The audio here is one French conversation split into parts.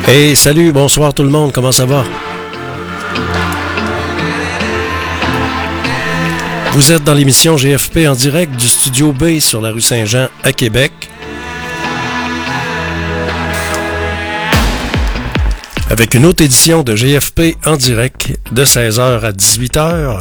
Hey, salut, bonsoir tout le monde, comment ça va? Vous êtes dans l'émission GFP en direct du Studio B sur la rue Saint-Jean à Québec. Avec une autre édition de GFP en direct de 16h à 18h.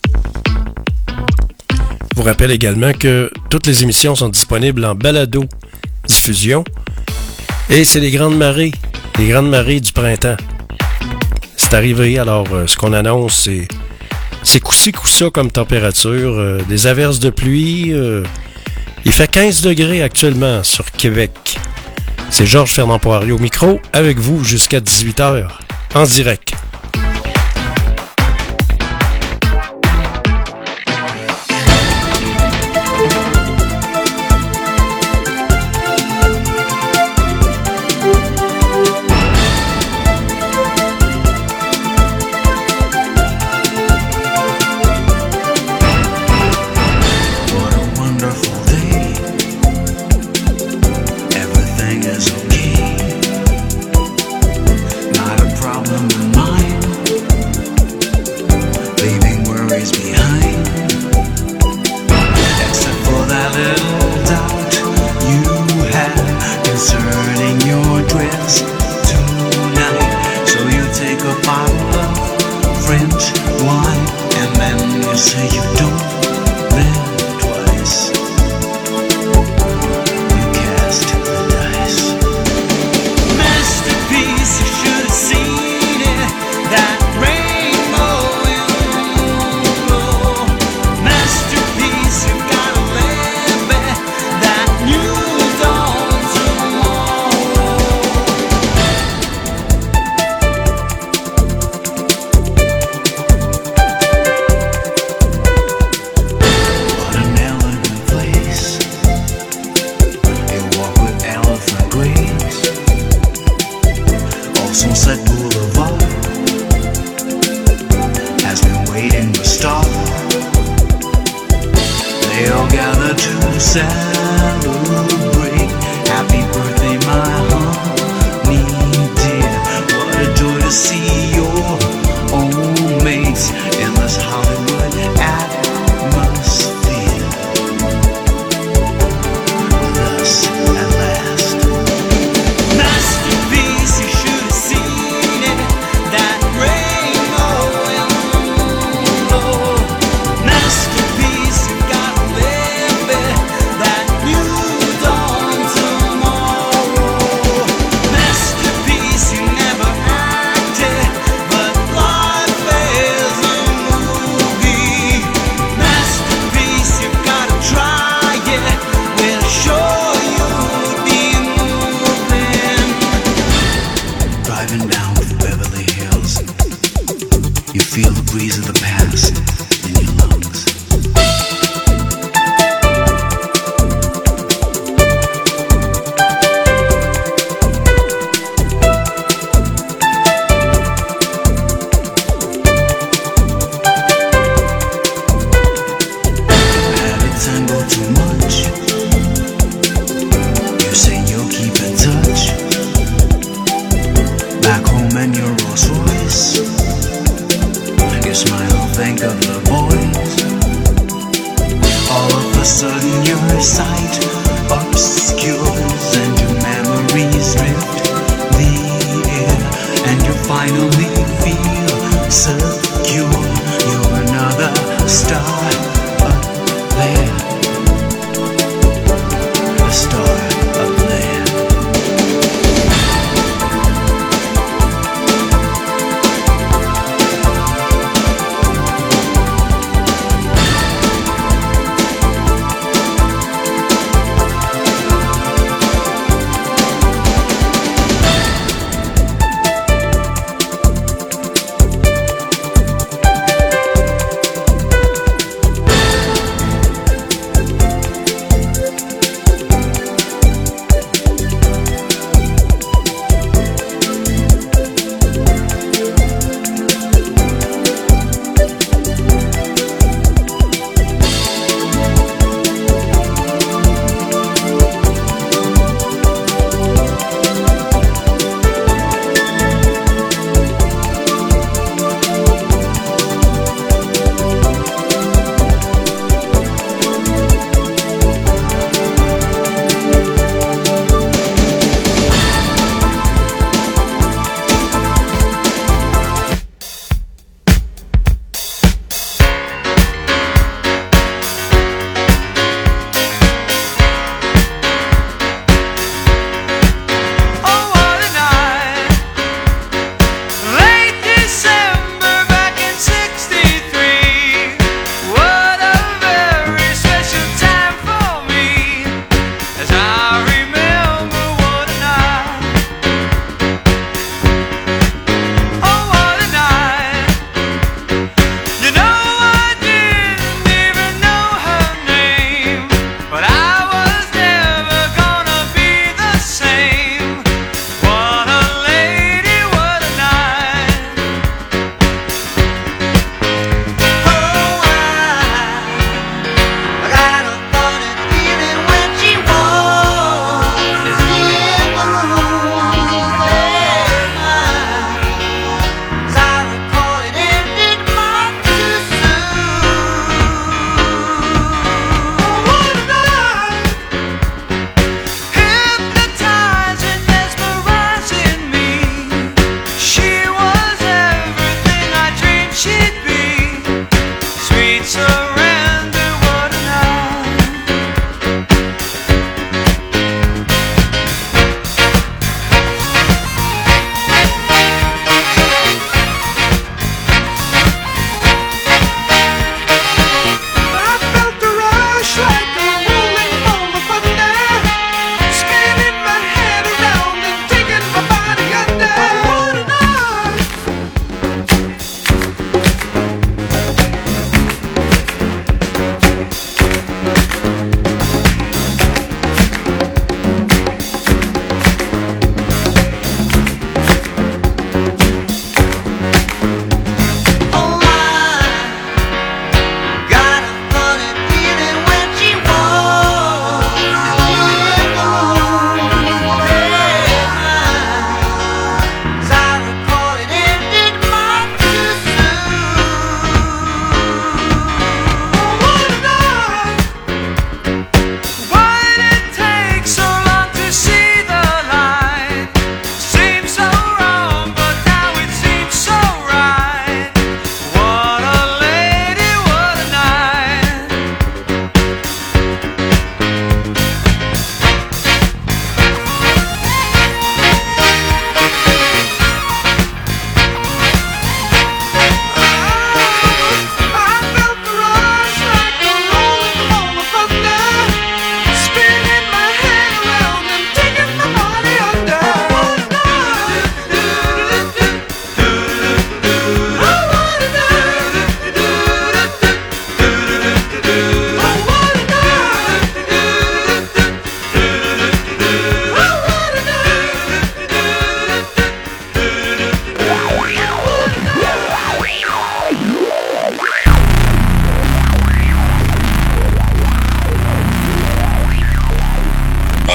Je vous rappelle également que toutes les émissions sont disponibles en balado-diffusion. Et c'est les grandes marées du printemps. C'est arrivé, alors ce qu'on annonce, c'est coup-ci, coup-ça comme température. Des averses de pluie. Il fait 15 degrés actuellement sur Québec. C'est Georges Fernand Poirier au micro, avec vous jusqu'à 18h, en direct.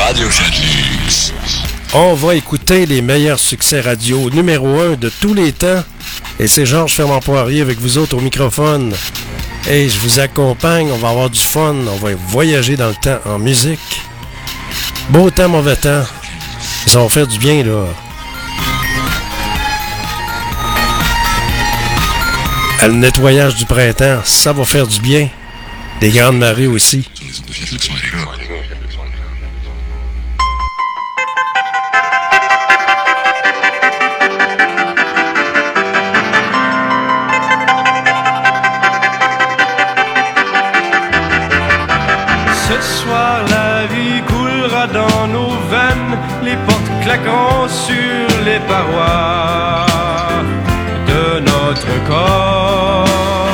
Radio Chanteuse. On va écouter les meilleurs succès radio numéro 1 de tous les temps. Et c'est Georges Fermant-Poirier avec vous autres au microphone. Et je vous accompagne, on va avoir du fun, on va voyager dans le temps en musique. Beau temps, mauvais temps. Ça va faire du bien, là. Le nettoyage du printemps, ça va faire du bien. Des grandes marées aussi. Ce soir la vie coulera dans nos veines, les portes claqueront sur les parois de notre corps.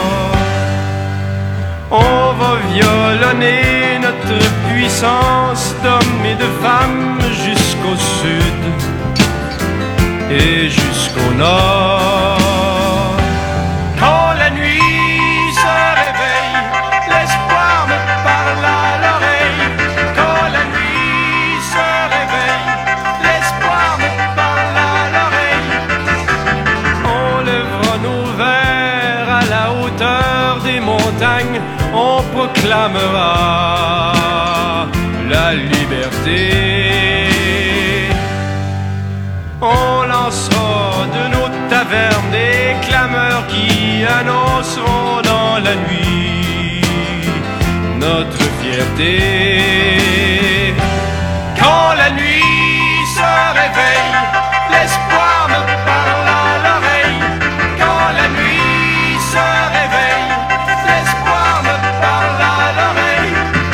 On va violonner notre puissance d'hommes et de femmes jusqu'au sud et jusqu'au nord. Quand la nuit se réveille, l'espoir me parle à l'oreille. Quand la nuit se réveille, l'espoir me parle à l'oreille. On lèvera nos verres à la hauteur des montagnes, on proclamera la liberté. On lancera de nos tavernes des clameurs qui annonceront dans la nuit notre fierté. Quand la nuit se réveille, l'espoir me parle à l'oreille. Quand la nuit se réveille, l'espoir me parle à l'oreille.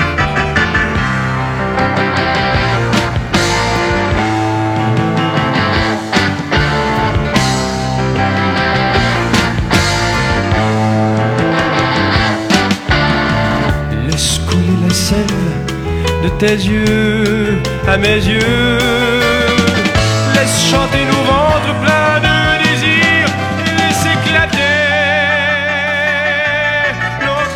Laisse couler la sève de tes yeux à mes yeux. Laisse chanter nos ventres pleins de désir et laisse éclater nos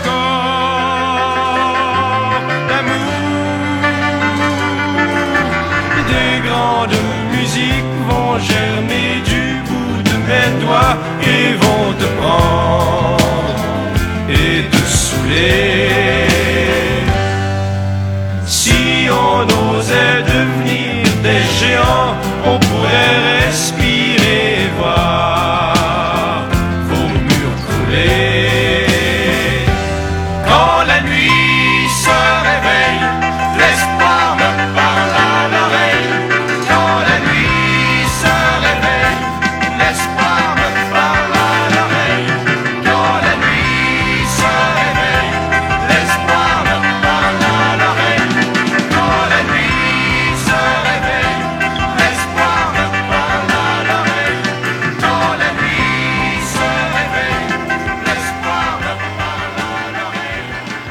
corps d'amour. Des grandes musiques vont germer du bout de mes doigts et vont te prendre et te saouler. Si on osait devenir des géants, on pourrait respirer et voir vos murs crouler. Quand la nuit se réveille, l'espoir me parle à l'oreille. Quand la nuit se réveille, l'espoir me parle à l'oreille. Quand la nuit se réveille, l'espoir me parle à l'oreille. Quand la nuit se réveille, l'espoir me parle à l'oreille. Quand la nuit se réveille, l'espoir me parle à l'oreille.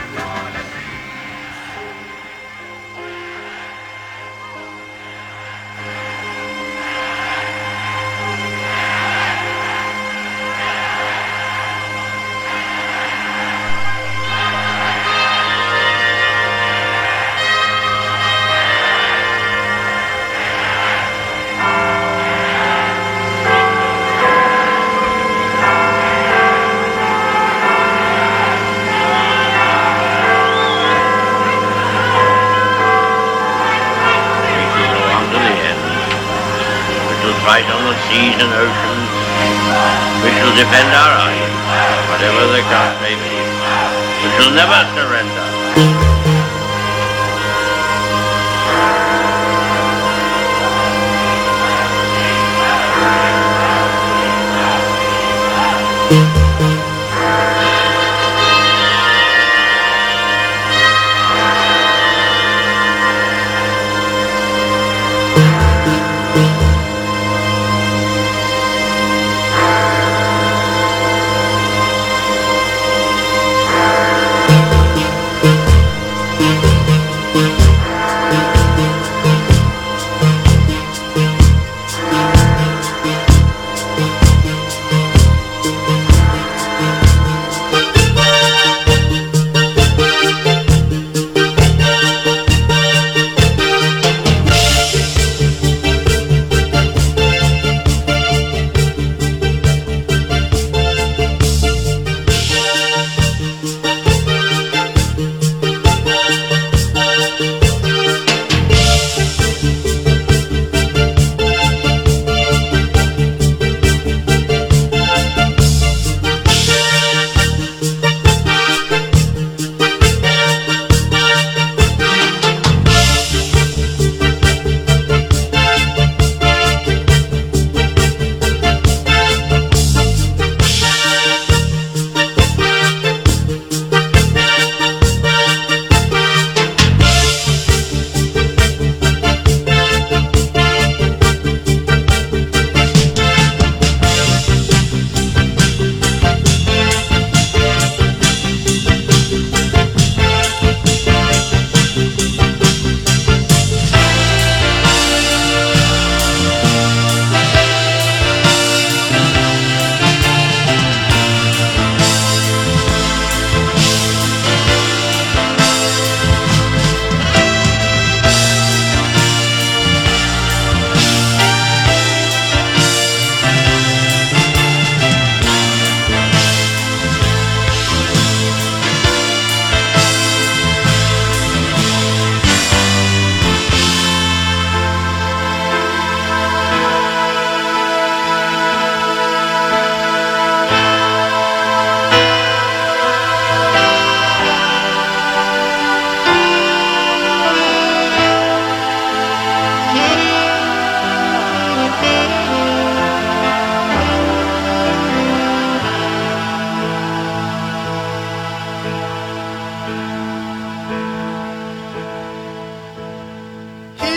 Fight on the seas and oceans. We shall defend our island, whatever the cost may be. We shall never surrender.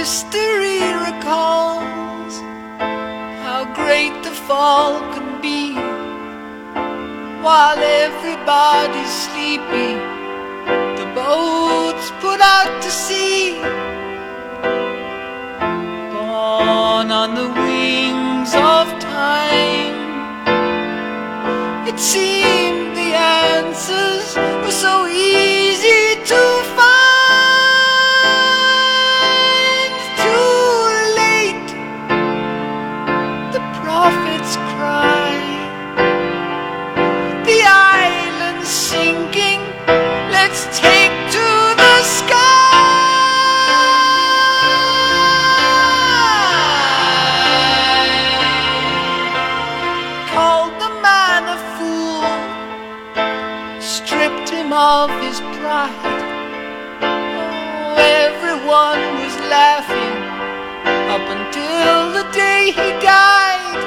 history recalls how great the fall can be. While everybody's sleeping, the boats put out to sea. Born on the wings of time, it seemed the answers were so easy to find. Too late, the prophets cry, the island's sinking, let's take to the sky. Called the man a fool, stripped him of his pride. Oh, everyone was laughing up until the day he died.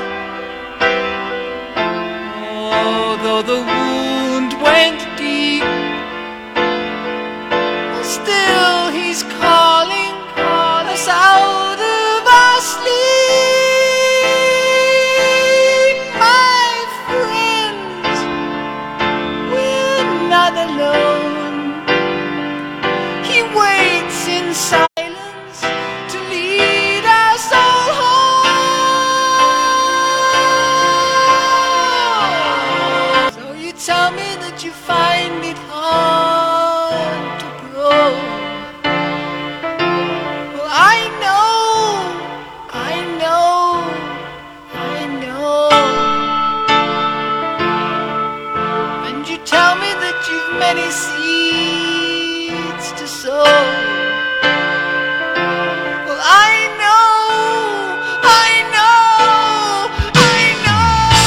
Oh, though the wound went deep, still he's calling us out of our sleep. My friends, we're not alone. He waits in silence to lead us all home. So you tell me that you find it hard to grow. Well, I know, I know, I know. And you tell me that you've many seeds to sow. Well, I know, I know, I know.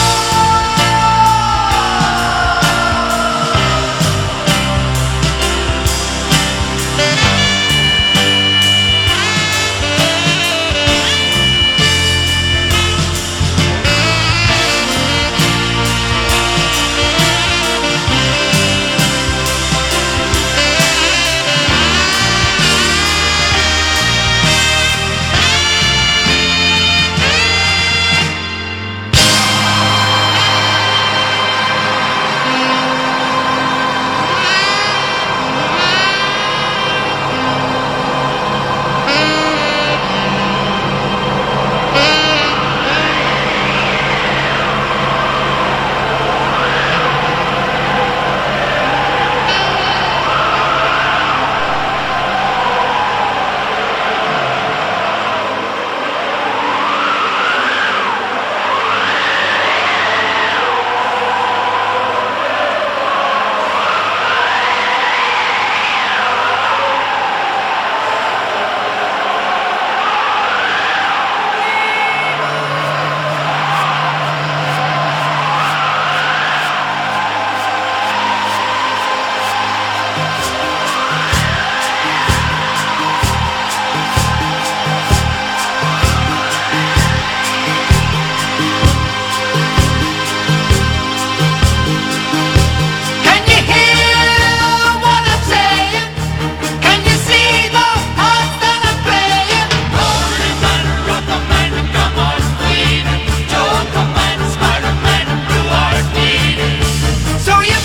Can you hear what I'm saying? Can you see the parts that I'm playing? Holy man, Rockman, come on, Sweden. Joker man, Spider-Man, Blue Heart needed. So you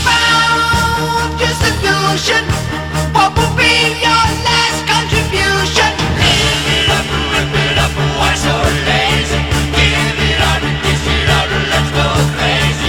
found your solution. What will be your last contribution? Live it up, rip it up, why so lazy? Give it out, dish it out, let's go crazy.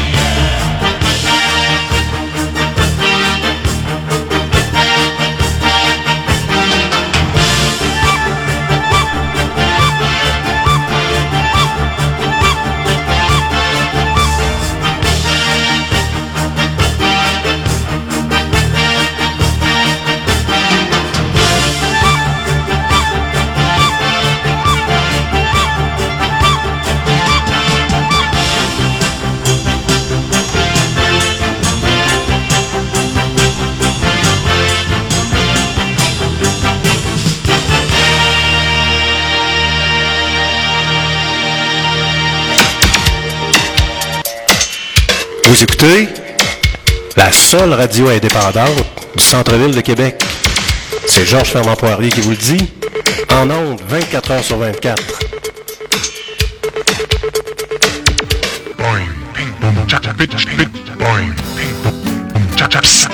Vous écoutez la seule radio indépendante du centre-ville de Québec. C'est Georges Fernand Poirier qui vous le dit. En ondes, 24 heures sur 24. Boing, ping, boom, chap, chap, bit, bit, boing, ping, boom, chap, chap, sa.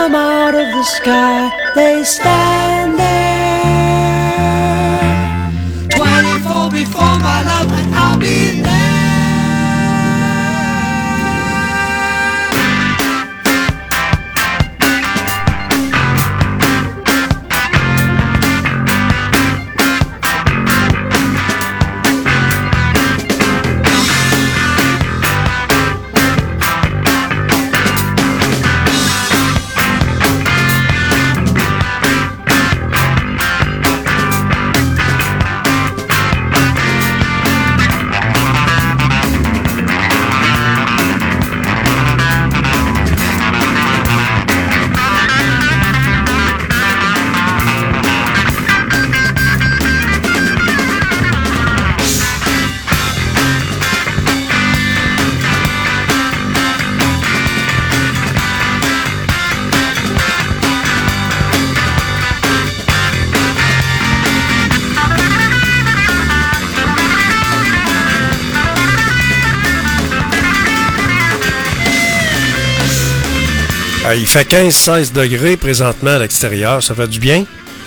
come out of the sky, they stand there. 24 before my love, and I'll be there. Il fait 15-16 degrés présentement à l'extérieur. Ça fait du bien.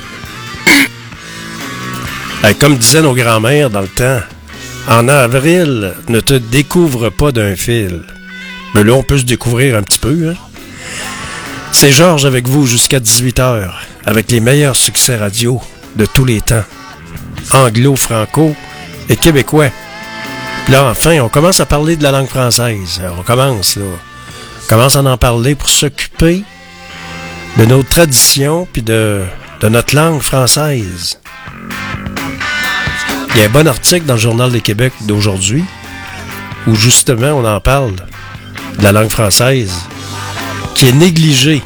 Comme disaient nos grands-mères dans le temps, en avril, ne te découvre pas d'un fil. Mais là, on peut se découvrir un petit peu. Hein? C'est Georges avec vous jusqu'à 18h, avec les meilleurs succès radio de tous les temps. Anglo, franco et québécois. Puis là, enfin, on commence à parler de la langue française. On commence, là. On commence à en parler pour s'occuper de nos traditions puis de notre langue française. Il y a un bon article dans le Journal de Québec d'aujourd'hui où justement on en parle de la langue française qui est négligée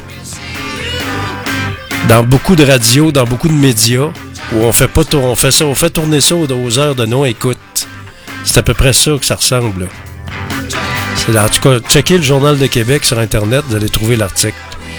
dans beaucoup de radios, dans beaucoup de médias où on fait tourner ça aux heures de non-écoute. C'est à peu près ça que ça ressemble, là. En tout cas, checkez le Journal de Québec sur Internet, vous allez trouver l'article.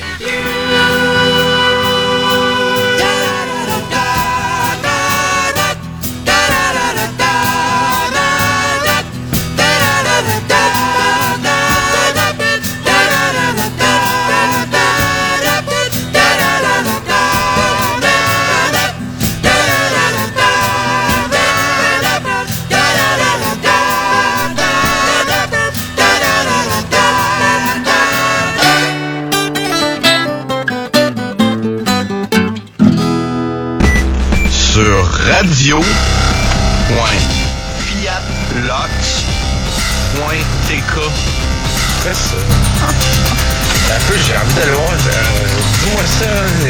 radio.fiatlox.tk. C'est ça. Un peu, j'ai envie d'aller voir. Dis-moi ça.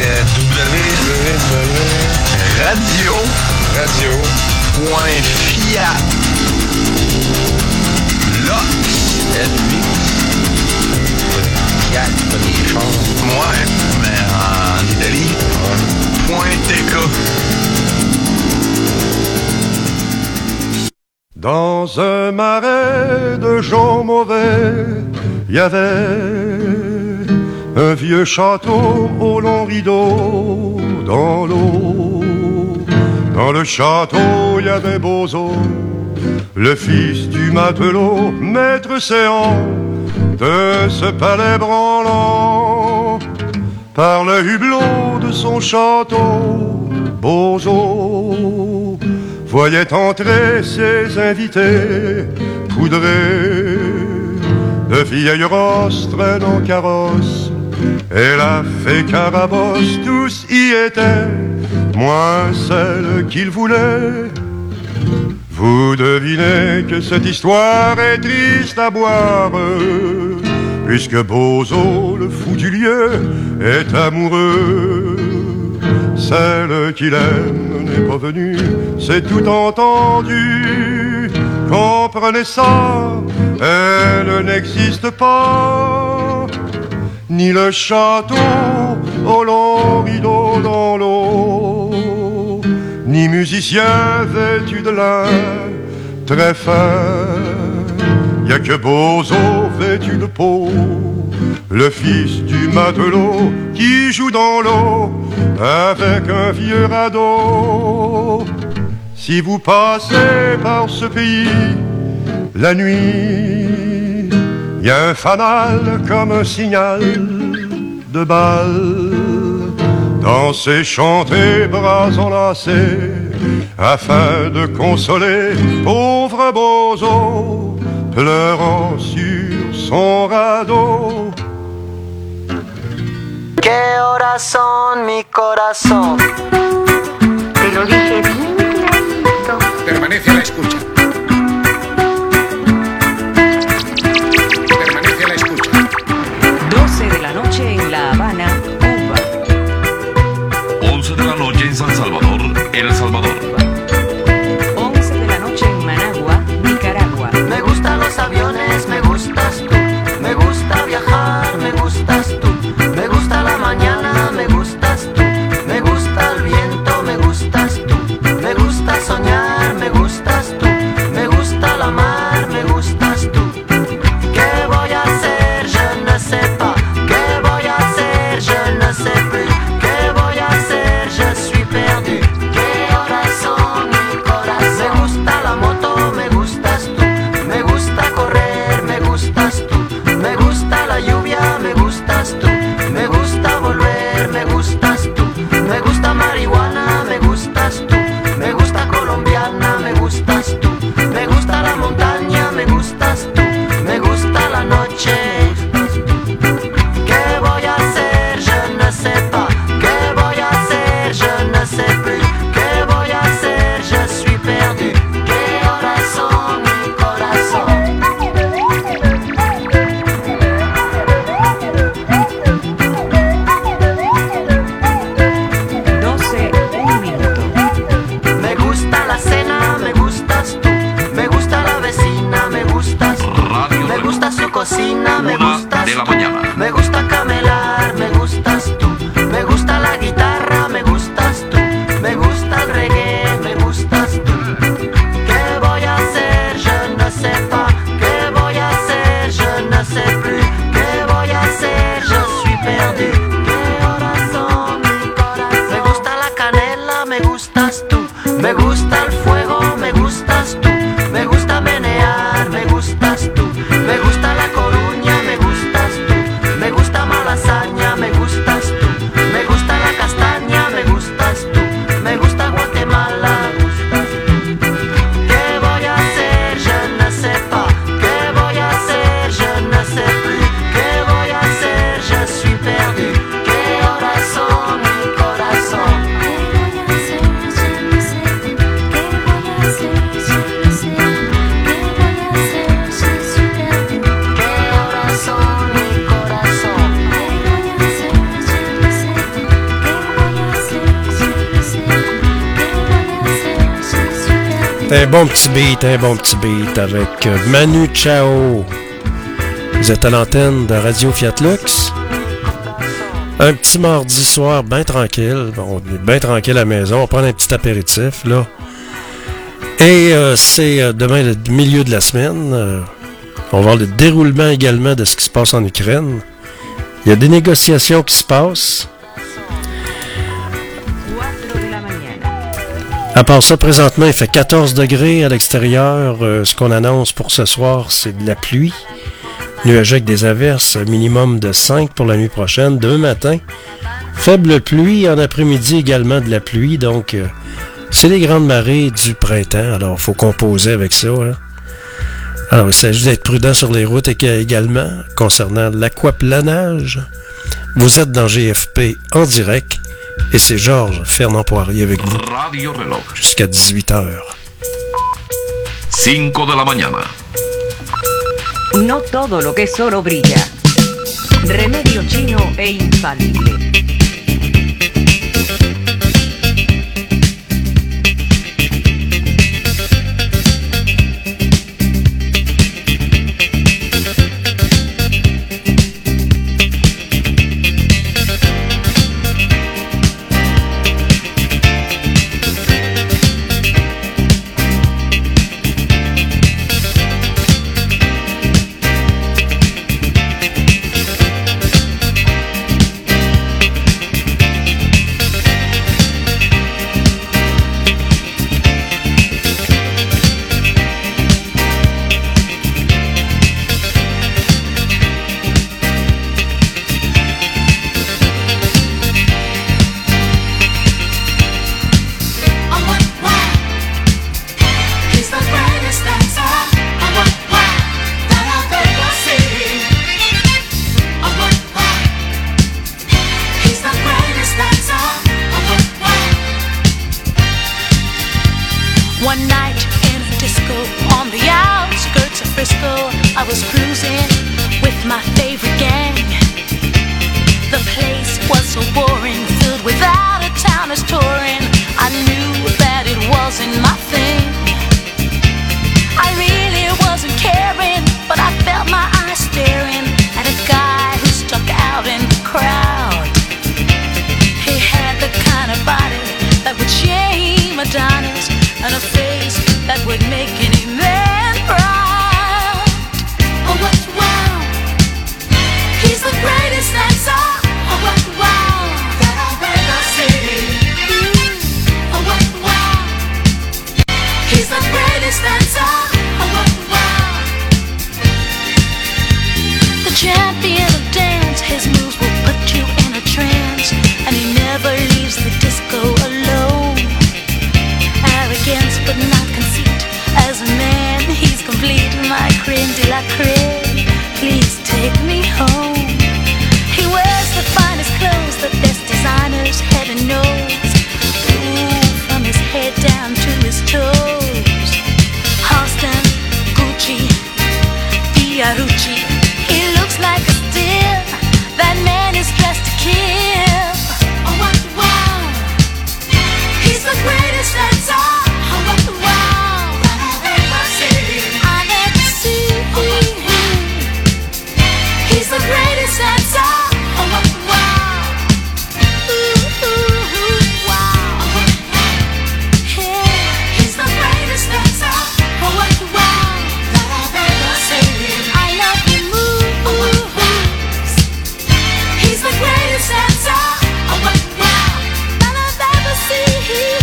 Fiat, pas des choses. Ouais, mais en Italie. .tk. Dans un marais de gens mauvais, il y avait un vieux château au long rideau dans l'eau. Dans le château, il y avait Bozo, le fils du matelot, maître séant de ce palais branlant. Par le hublot de son château, Bozo voyait entrer ses invités poudrés de vieilles rosses traînant carrosse. Et la fée Carabosse, tous y étaient, moins celle qu'il voulait. Vous devinez que cette histoire est triste à boire, puisque Bozo, le fou du lieu, est amoureux. Celle qu'il aime n'est pas venue, c'est tout entendu. Comprenez ça, elle n'existe pas. Ni le château au long rideau dans l'eau, ni musicien vêtu de lin très fin. Y'a que Bozo vêtu de peau, le fils du matelot qui joue dans l'eau avec un vieux radeau. Si vous passez par ce pays la nuit, y a un fanal comme un signal de bal. Danser, chanter, bras enlacés, afin de consoler pauvre Bozo, pleurant sur son radeau. ¿Qué horas son, mi corazón? Te lo dije bien clarito. Permanece a la escucha. Permanece a la escucha. 12 de la noche en La Habana, Cuba. 11 de la noche en San Salvador, El Salvador. 11 de la noche en Managua, Nicaragua. Me gustan los aviones, me gustas tú. Me gusta viajar, me gustas tú. Me gusta la mañana, me gustas tú. Me gusta el viento, me gustas tú. Me gusta soñar, me gustas tú. Me gusta la mar, me gustas tú. ¿Qué voy a hacer? Je ne sais pas. ¿Qué voy a hacer? Je ne sais plus. ¿Qué voy a hacer? Je suis perdu. ¿Qué horas son, mi corazón? Me gusta la moto, me gustas tú. Me gusta correr, me gustas tú. Me gusta la lluvia, me gustas tú. Me gusta volver, me gustas tú. Me gusta marihuana, me gustas tú. Me gusta colombiana, me gustas tú. Me gusta la montaña, me gustas tú. Me gusta la noche. ¿Qué voy a hacer? Je ne sais pas. ¿Qué voy a hacer? Je ne sais plus. ¿Qué voy a hacer? Je suis perdu. ¿Qué horas son, mi corazón? 12, un minuto. Me gusta la cena, me gustas tú. Me gusta la vecina, me gustas tú. Radio Me gusta su cocina, me 1 gustas de la tú. mañana. Me gusta camelar, me gustas tú. Me gusta la guitarra, me gustas tú. Me gusta el reggae, me gustas tú. ¿Qué voy a hacer? Je ne sais pas. ¿Qué voy a hacer? Je ne sais plus. ¿Qué voy a hacer? Je suis perdu. ¿Qué horas son, mi corazón? Me gusta la canela, me gustas tú. Me gusta el fuego, me gustas tú. Me gusta menear, me gustas tú. Me gusta la Coruña, me gustas tú. Me gusta Malasaña, me gustas tú. Me gusta la castaña, me gustas tú. Me gusta Guatemala, me gustas tú. ¿Qué voy a hacer? Je ne sais pas. ¿Qué voy a hacer? Je ne sais plus. ¿Qué voy a hacer? Je suis perdu. ¿Qué horas son, mi corazón? ¿Qué horas son, mi corazón? Un bon petit beat avec Manu Chao. Vous êtes à l'antenne de Radio Fiat Lux. Un petit mardi soir bien tranquille. On est bien tranquille à la maison. On prend un petit apéritif, là. Et c'est demain le milieu de la semaine. On va voir le déroulement également de ce qui se passe en Ukraine. Il y a des négociations qui se passent. 4 de la mañana. À part ça, présentement, il fait 14 degrés à l'extérieur. Ce qu'on annonce pour ce soir, c'est de la pluie. Nuageux avec des averses, minimum de 5 pour la nuit prochaine. Demain matin, faible pluie. En après-midi, également de la pluie. Donc, c'est les grandes marées du printemps. Alors, il faut composer avec ça. Hein. Alors, il s'agit d'être prudent sur les routes également. Concernant l'aquaplanage, vous êtes dans GFP en direct. Et c'est Georges Fernand Poirier avec vous. Radio Reloj. Jusqu'à 18h. 5 de la mañana. No todo lo que es oro brilla. Remedio chino e infalible. on the outskirts of Frisco, I was cruising with my favorite gang. The place was so boring, filled with out-of-towners touring. I knew that it wasn't my thing. I really wasn't caring, but I felt my eyes staring at a guy who stuck out in the crowd. He had the kind of body that would shame Adonis, and a face that would make any man proud. Oh, what wow! He's the greatest dancer. Oh, what wow! That I've ever seen. Oh, what wow! He's the greatest dancer. Oh, what wow! The champion of dance, his moves will put you in a trance, and he never leaves the disco alone. Arrogance but not conceit, as a man he's complete. My creme de la creme, please take me home. He wears the finest clothes, the best designers, heaven knows. Ooh, from his head down to his toes. Halston, Gucci, Fiorucci, he looks like a steal. That man is dressed to kill. Oh, what wow! He's the greatest dancer. Oh, what wow! That I've ever seen. I've ever seen. He's the greatest dancer. Oh, what wow! Ooh, ooh, ooh, wow! Yeah, he's the greatest dancer. Oh, what wow! That I've ever seen. I love the moves. He's the greatest dancer. Oh, what wow! That I've ever seen.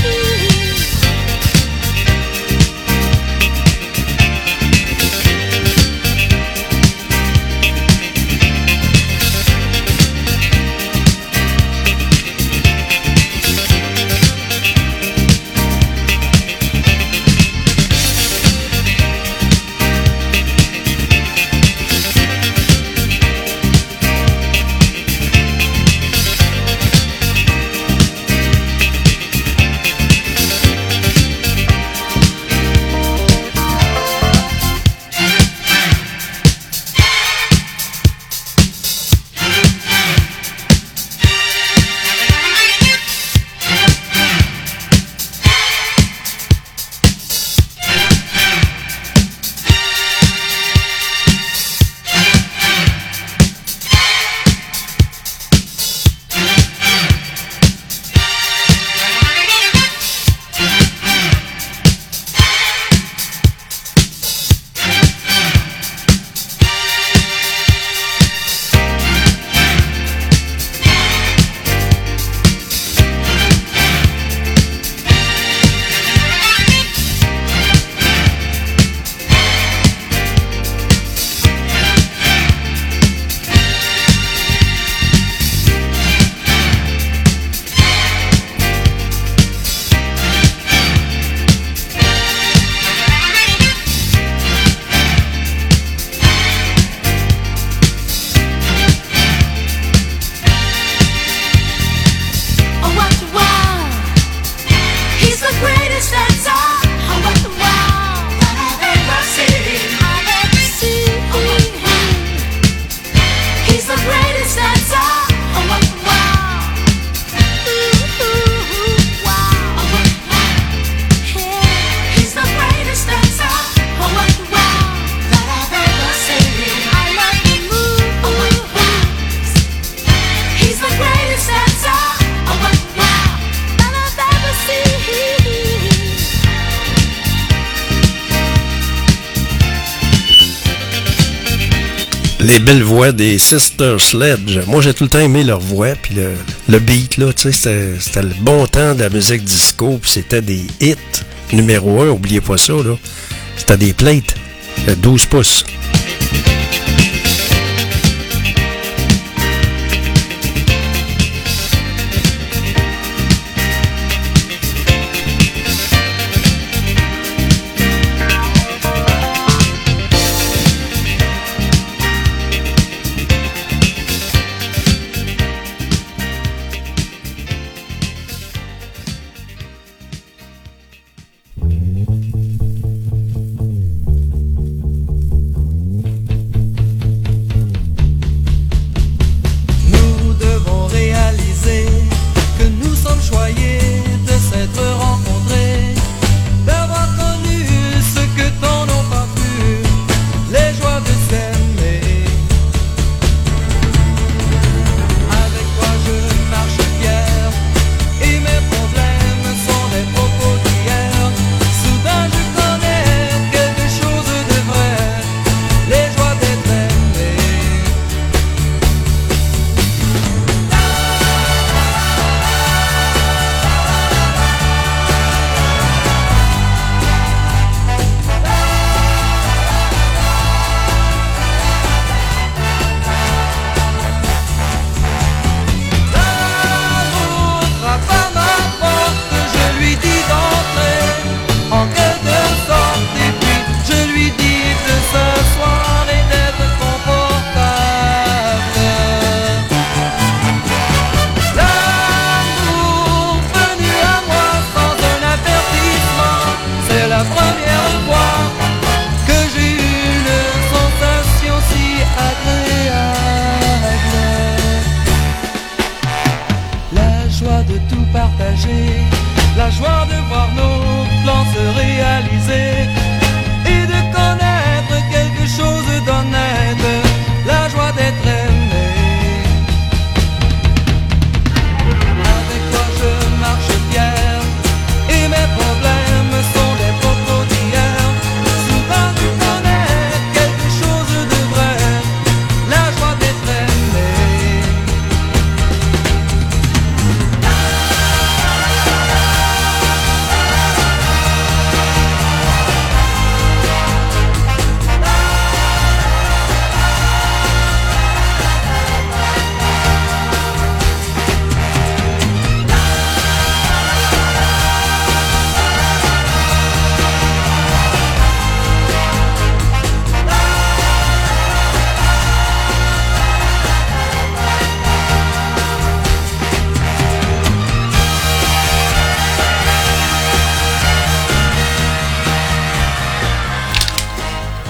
Les belles voix des Sister Sledge. Moi, j'ai tout le temps aimé leur voix, puis le beat, là, tu sais, c'était le bon temps de la musique disco, puis c'était des hits. Numéro 1, oubliez pas ça, là. C'était des plates, 12 pouces.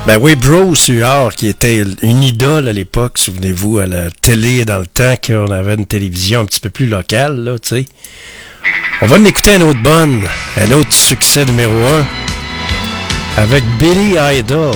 Ben oui, Bruce Huard, qui était une idole à l'époque, souvenez-vous, à la télé, dans le temps qu'on avait une télévision un petit peu plus locale, là, tu sais. On va en écouter un autre bonne, un autre succès numéro 1, avec Billy Idol.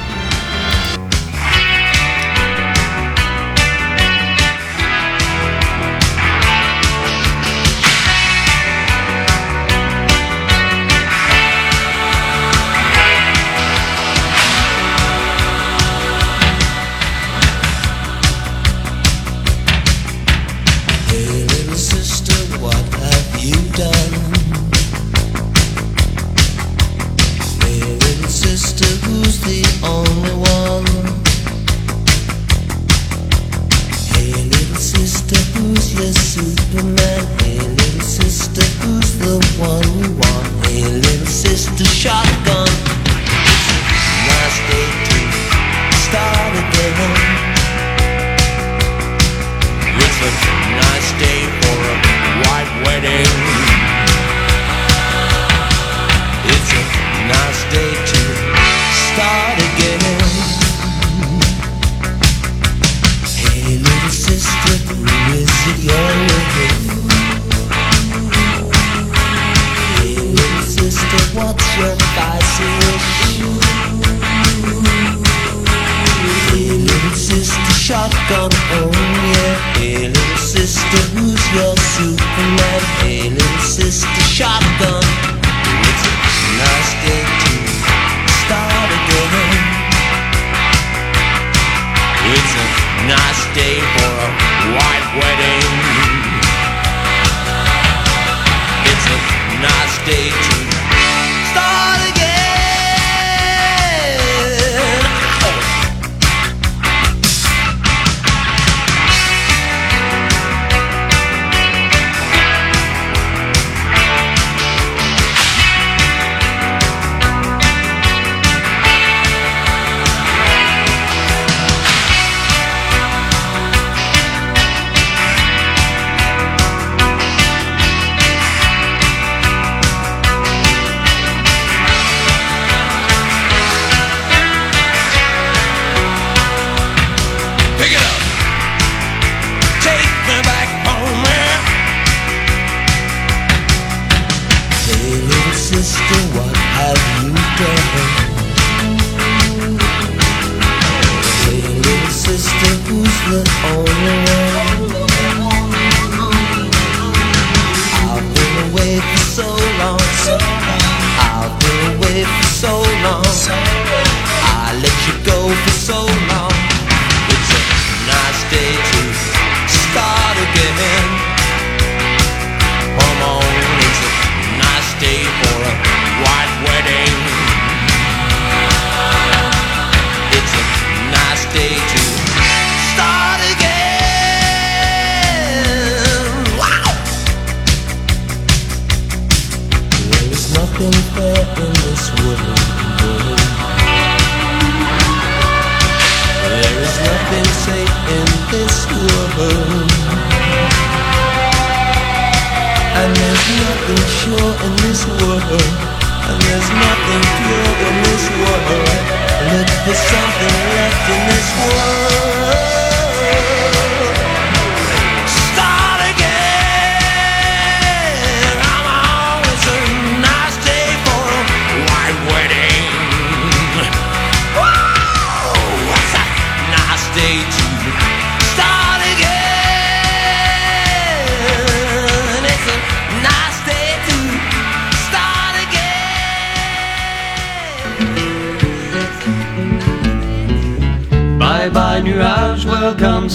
Bye nuage, welcome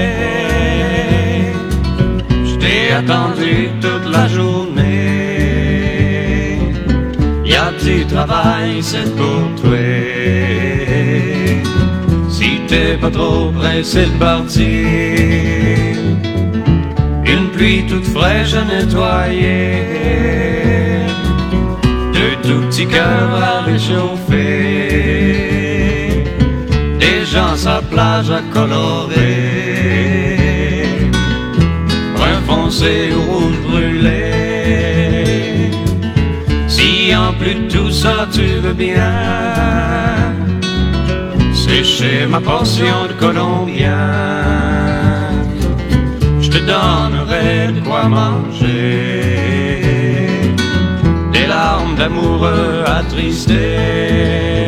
soleil. Je t'ai attendu toute la journée. Y'a du travail, c'est pour toi. Si t'es pas trop pressé de partir, une pluie toute fraîche à nettoyer, deux tout petits cœurs à réchauffer, des gens sa plage à colorer, brun foncé ou rouge brûlé. Si en plus de tout ça tu veux bien chercher ma portion de colombien. Je te donnerai de quoi manger, des larmes d'amoureux attristés.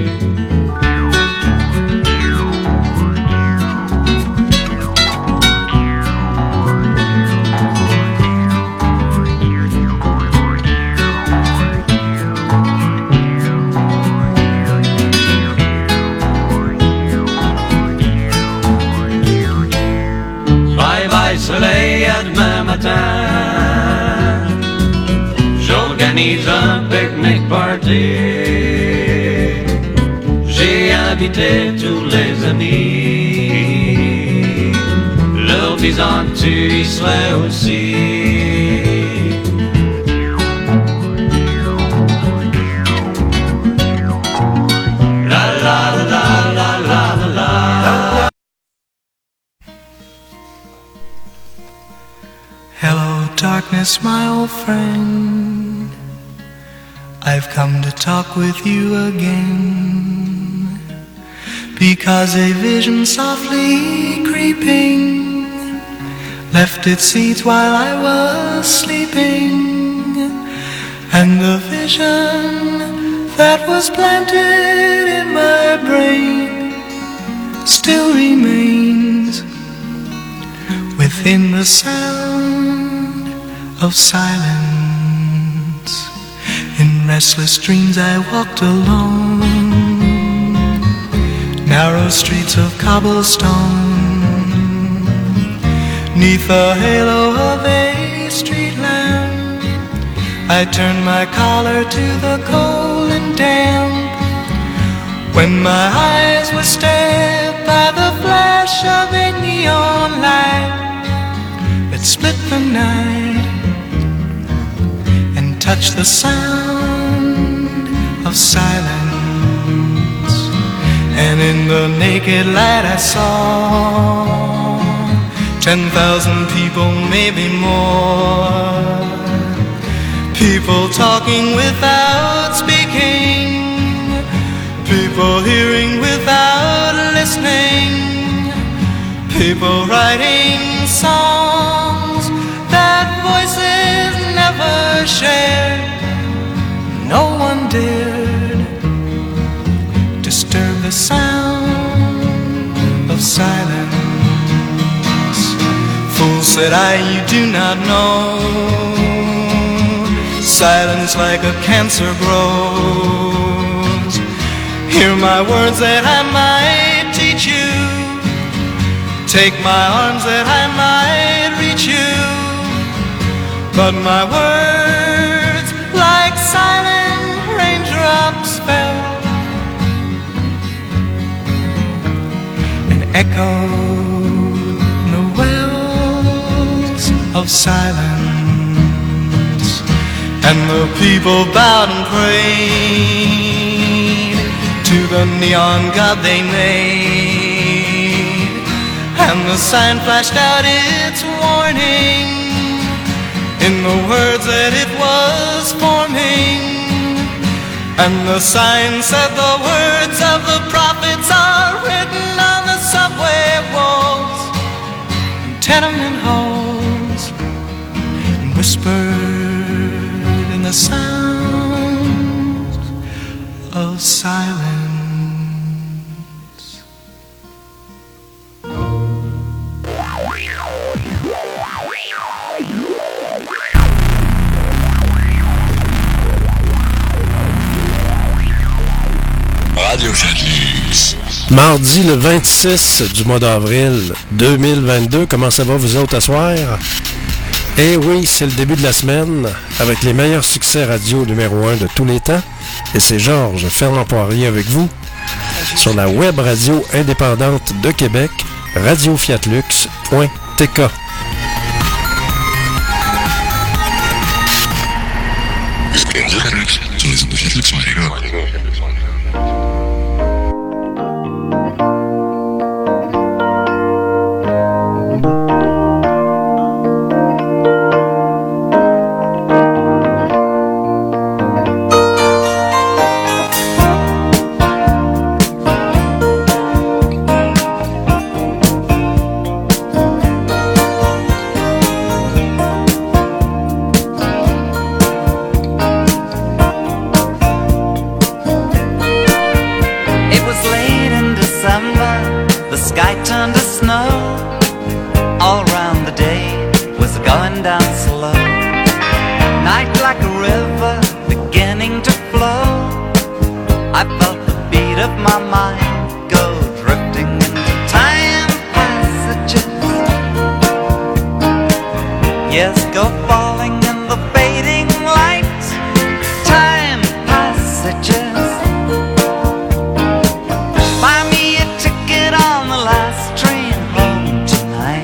Soleil, à demain matin. J'organise un pique-nique party. J'ai invité tous les amis, leur disant que tu y serais aussi. La la la la la la la. Hello, darkness, my old friend. I've come to talk with you again, because a vision softly creeping left its seeds while I was sleeping, and the vision that was planted in my brain still remains within the sound of silence. In restless dreams I walked alone, narrow streets of cobblestone, neath the halo of a street lamp. I turned my collar to the cold and damp, when my eyes were stared by the flash of a neon light that split the night and touched the sound of silence. And in the naked light I saw 10,000 people, maybe more, people talking without speaking, people hearing without listening, people writing songs that voices never shared. No one dared disturb the sound of silence. Fool, said I, you do not know, silence like a cancer grows. Hear my words that I might teach you, take my arms that I might reach you, but my words like silent raindrops fell and echoed the wells of silence. And the people bowed and prayed to the neon god they made, and the sign flashed out its warning in the words that it was forming. And the sign said the words of the prophets are written on the subway walls and tenement halls, and whispered in the sound of silence. Radio Fiatlux. Mardi le 26 du mois d'avril 2022. Comment ça va vous autres à soir? Eh oui, c'est le début de la semaine avec les meilleurs succès radio numéro 1 de tous les temps. Et c'est Georges Fernand-Poirier avec vous sur la web radio indépendante de Québec, radiofiatlux.tk. Sur les ondes de Fiatlux.tk. mind go drifting into time passages. Yes, go falling in the fading light, time passages. Buy me a ticket on the last train home tonight.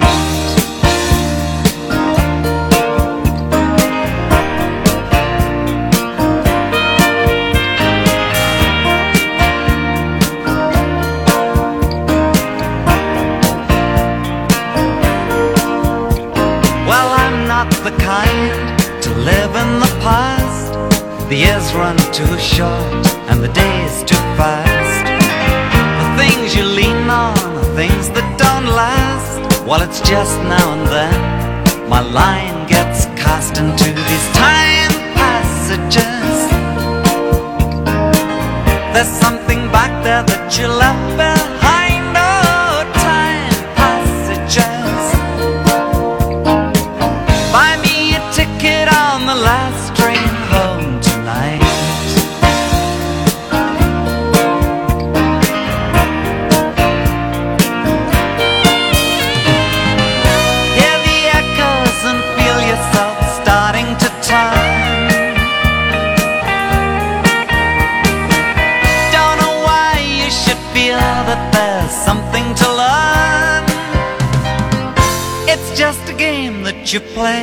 Well, I'm not the kind to live in the past. The years run too short and the days too fast. The things you lean on are things that don't last. Well, it's just now and then my line gets cast into these time passages. There's something back there that you left behind. Oh, time passages. Buy me a ticket on the last train home tonight. Hear the echoes and feel yourself starting to turn. Don't know why you should feel that there's something to learn. It's just a game that you play.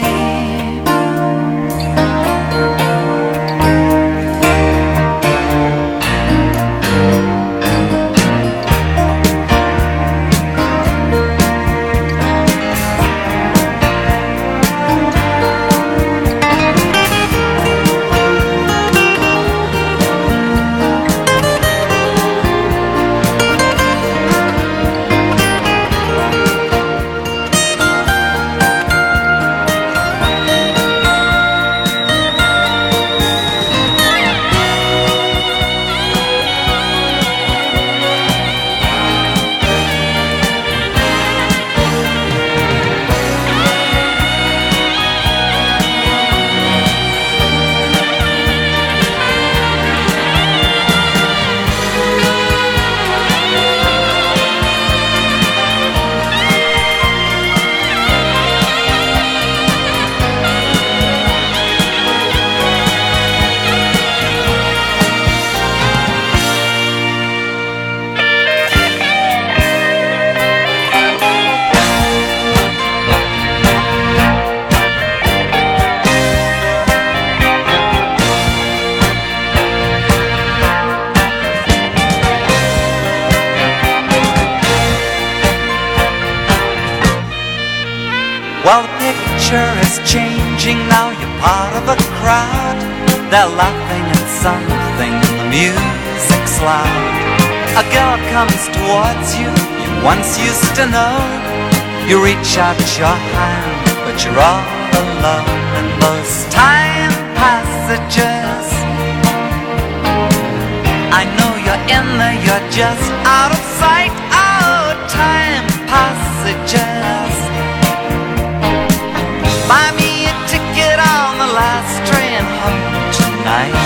Well, the picture is changing now. You're part of a crowd. They're laughing at something and the music's loud. A girl comes towards you, you once used to know. You reach out your hand, but you're all alone in those time passages. I know you're in there, you're just out of sight. Oh, time passages. Buy me a ticket on the last train home tonight.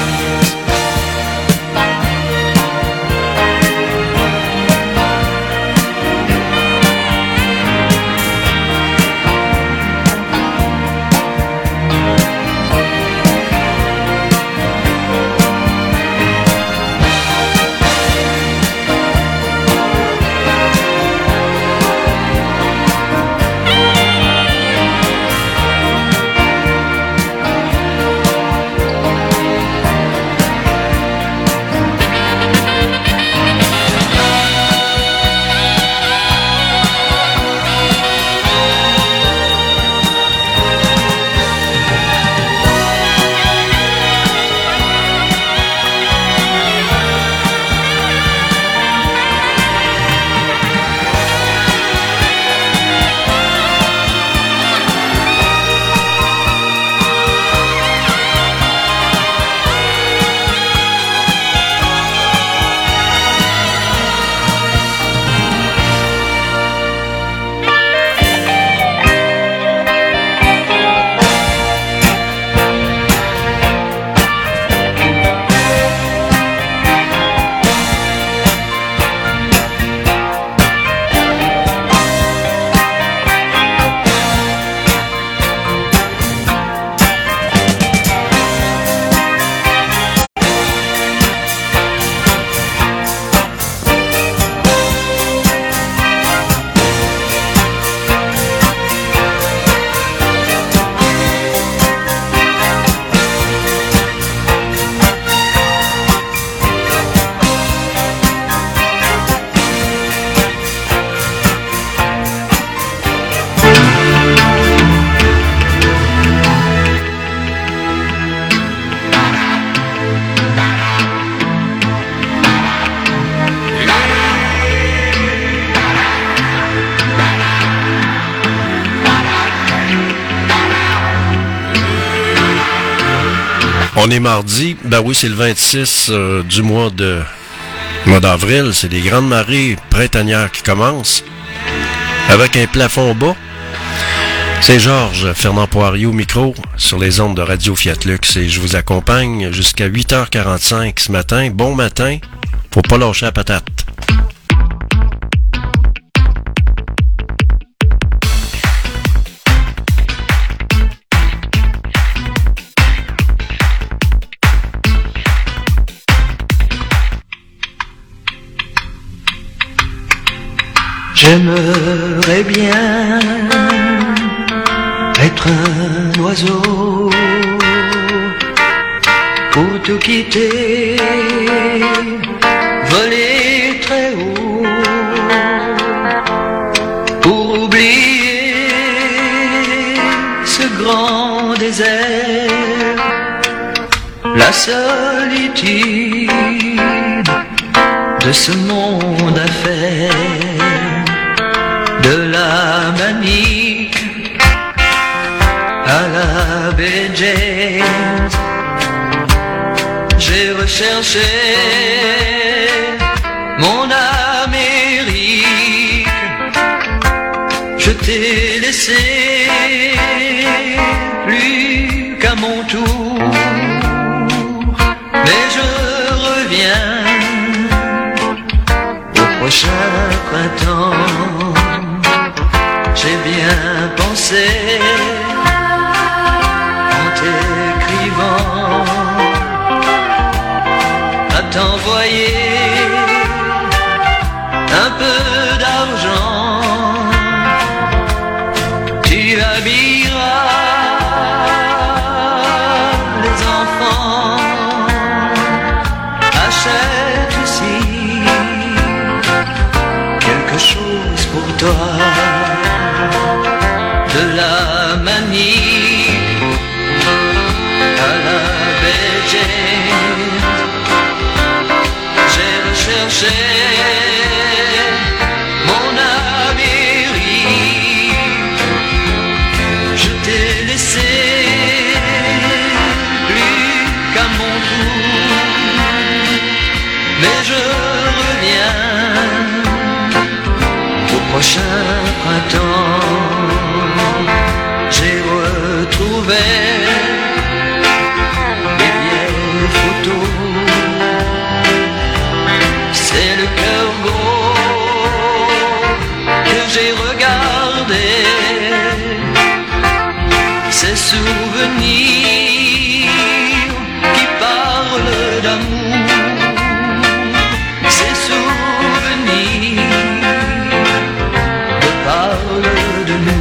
On est mardi, ben oui, c'est le 26 du mois d'avril. C'est les grandes marées printanières qui commencent avec un plafond bas. C'est Georges Fernand Poirier au micro sur les ondes de Radio Fiat Lux et je vous accompagne jusqu'à 8h45 ce matin. Bon matin, faut pas lâcher la patate. J'aimerais bien être un oiseau pour tout quitter, voler très haut, pour oublier ce grand désert, la solitude de ce monde à faire. De la Manique à la baie James, j'ai recherché mon Amérique. Je t'ai laissé plus qu'à mon tour, mais je reviens au prochain printemps. J'ai bien pensé en t'écrivant à t'envoyer un peu d'argent. Tu habilleras les enfants, achète aussi quelque chose pour toi. De la Manique à la baie James, j'ai recherché mon Amérique. Je t'ai laissé plus qu'à mon tour, mais je reviens au prochain printemps. J'ai retrouvé les vieilles photos. C'est le cœur gros que j'ai regardé. Ces souvenirs qui parlent d'amour. Ces souvenirs me parlent de nous.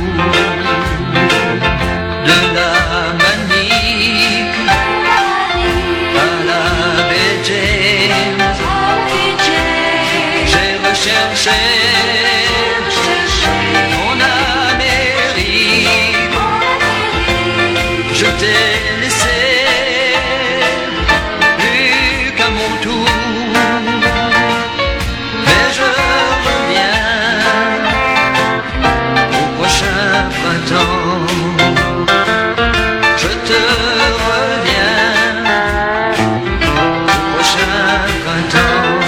De la Manique à la baie James, j'ai recherché mon Amérique. Je t'ai laissé plus qu'à mon tour, mais je reviens au prochain printemps. Je reviens au prochain printemps.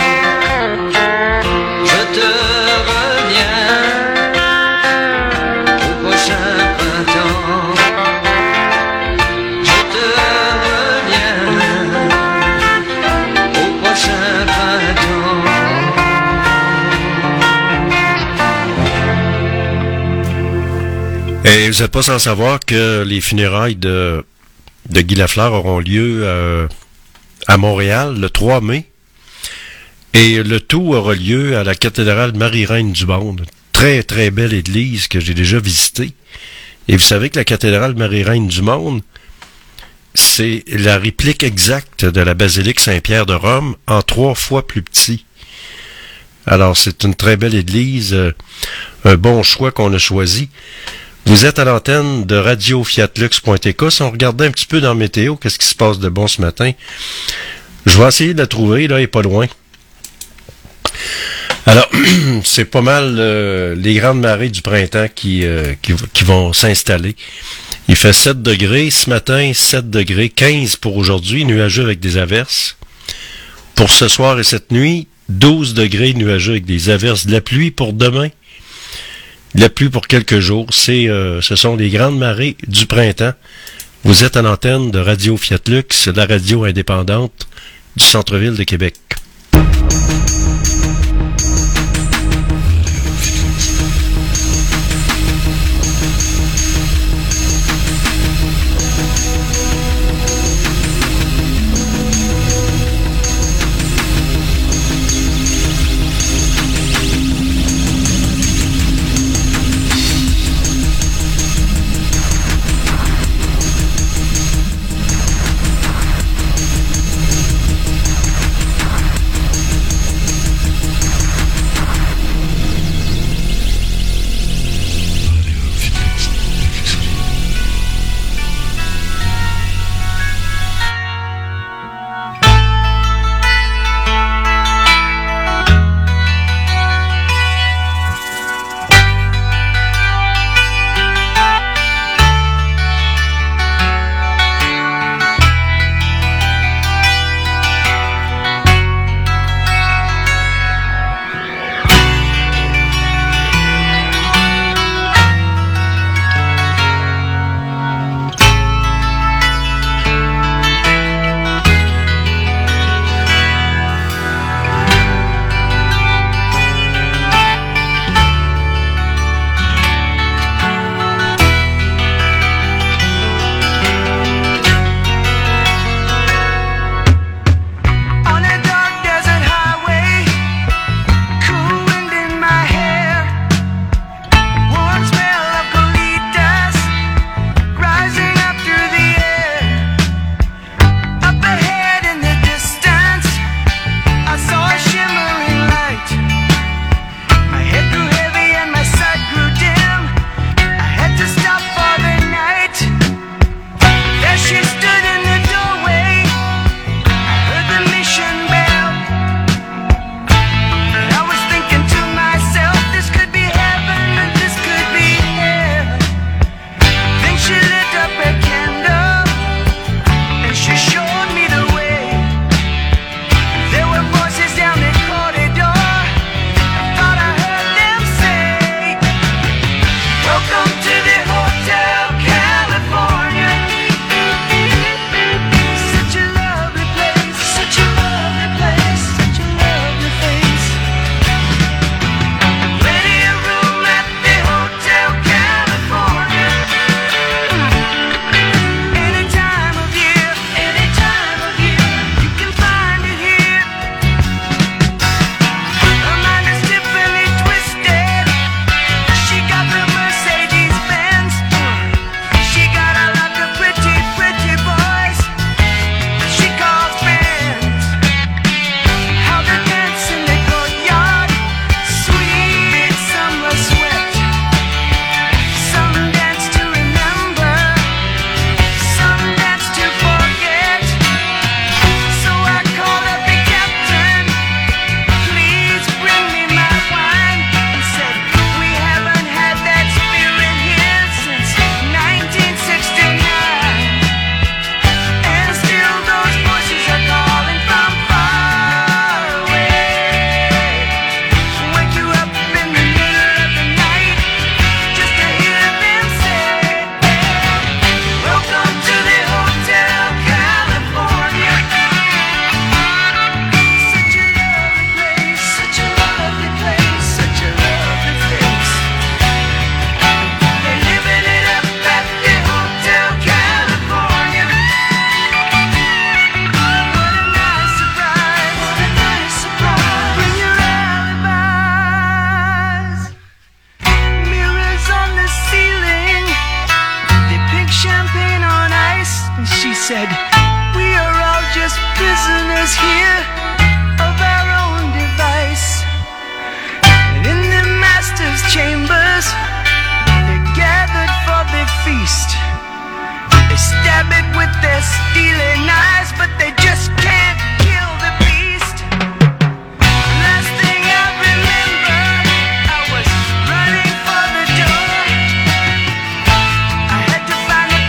Je te reviens au prochain printemps. Je te reviens au prochain printemps. Et vous n'êtes pas sans savoir que les funérailles de Guy Lafleur auront lieu à Montréal le 3 mai. Et le tout aura lieu à la cathédrale Marie-Reine du Monde. Très, très belle église que j'ai déjà visitée. Et vous savez que la cathédrale Marie-Reine du Monde, c'est la réplique exacte de la basilique Saint-Pierre de Rome en 3 fois plus petit. Alors, c'est une très belle église, un bon choix qu'on a choisi. Vous êtes à l'antenne de radiofiatlux.tk. Si on regardait un petit peu dans la météo, qu'est-ce qui se passe de bon ce matin? Je vais essayer de la trouver, là, elle est pas loin. Alors, c'est pas mal les grandes marées du printemps qui vont s'installer. Il fait 7 degrés ce matin, 7 degrés, 15 pour aujourd'hui, nuageux avec des averses. Pour ce soir et cette nuit, 12 degrés nuageux avec des averses. De la pluie pour demain. De la pluie pour quelques jours. Ce sont les grandes marées du printemps. Vous êtes à l'antenne de Radio Fiat Lux, la radio indépendante du centre-ville de Québec. Find a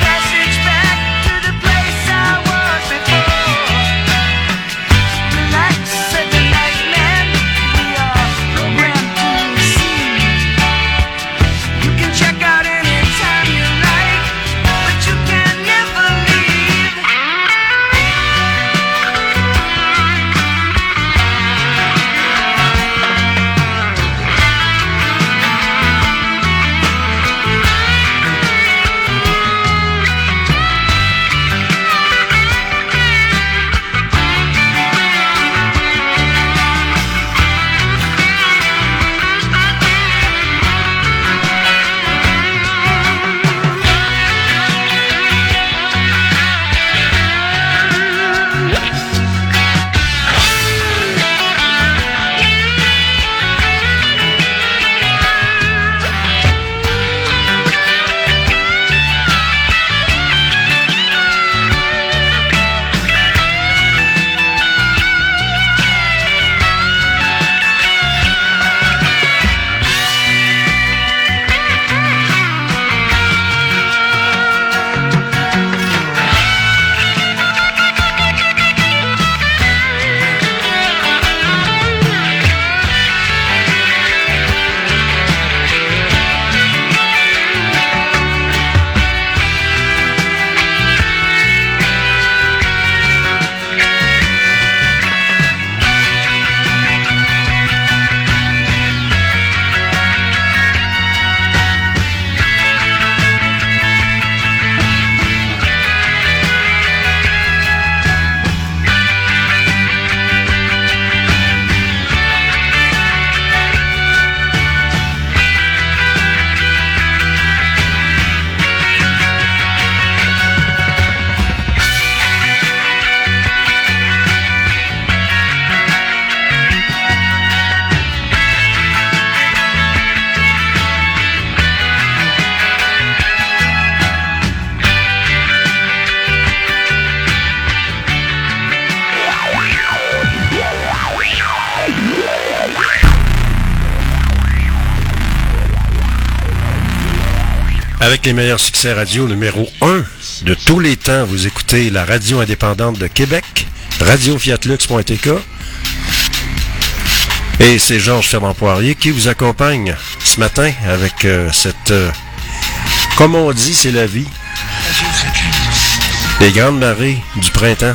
Avec les meilleurs succès radio numéro 1 de tous les temps, vous écoutez la radio indépendante de Québec, radiofiatlux.tk. Et c'est Georges Fernand Poirier qui vous accompagne ce matin avec cette... comme on dit, c'est la vie. Les grandes marées du printemps.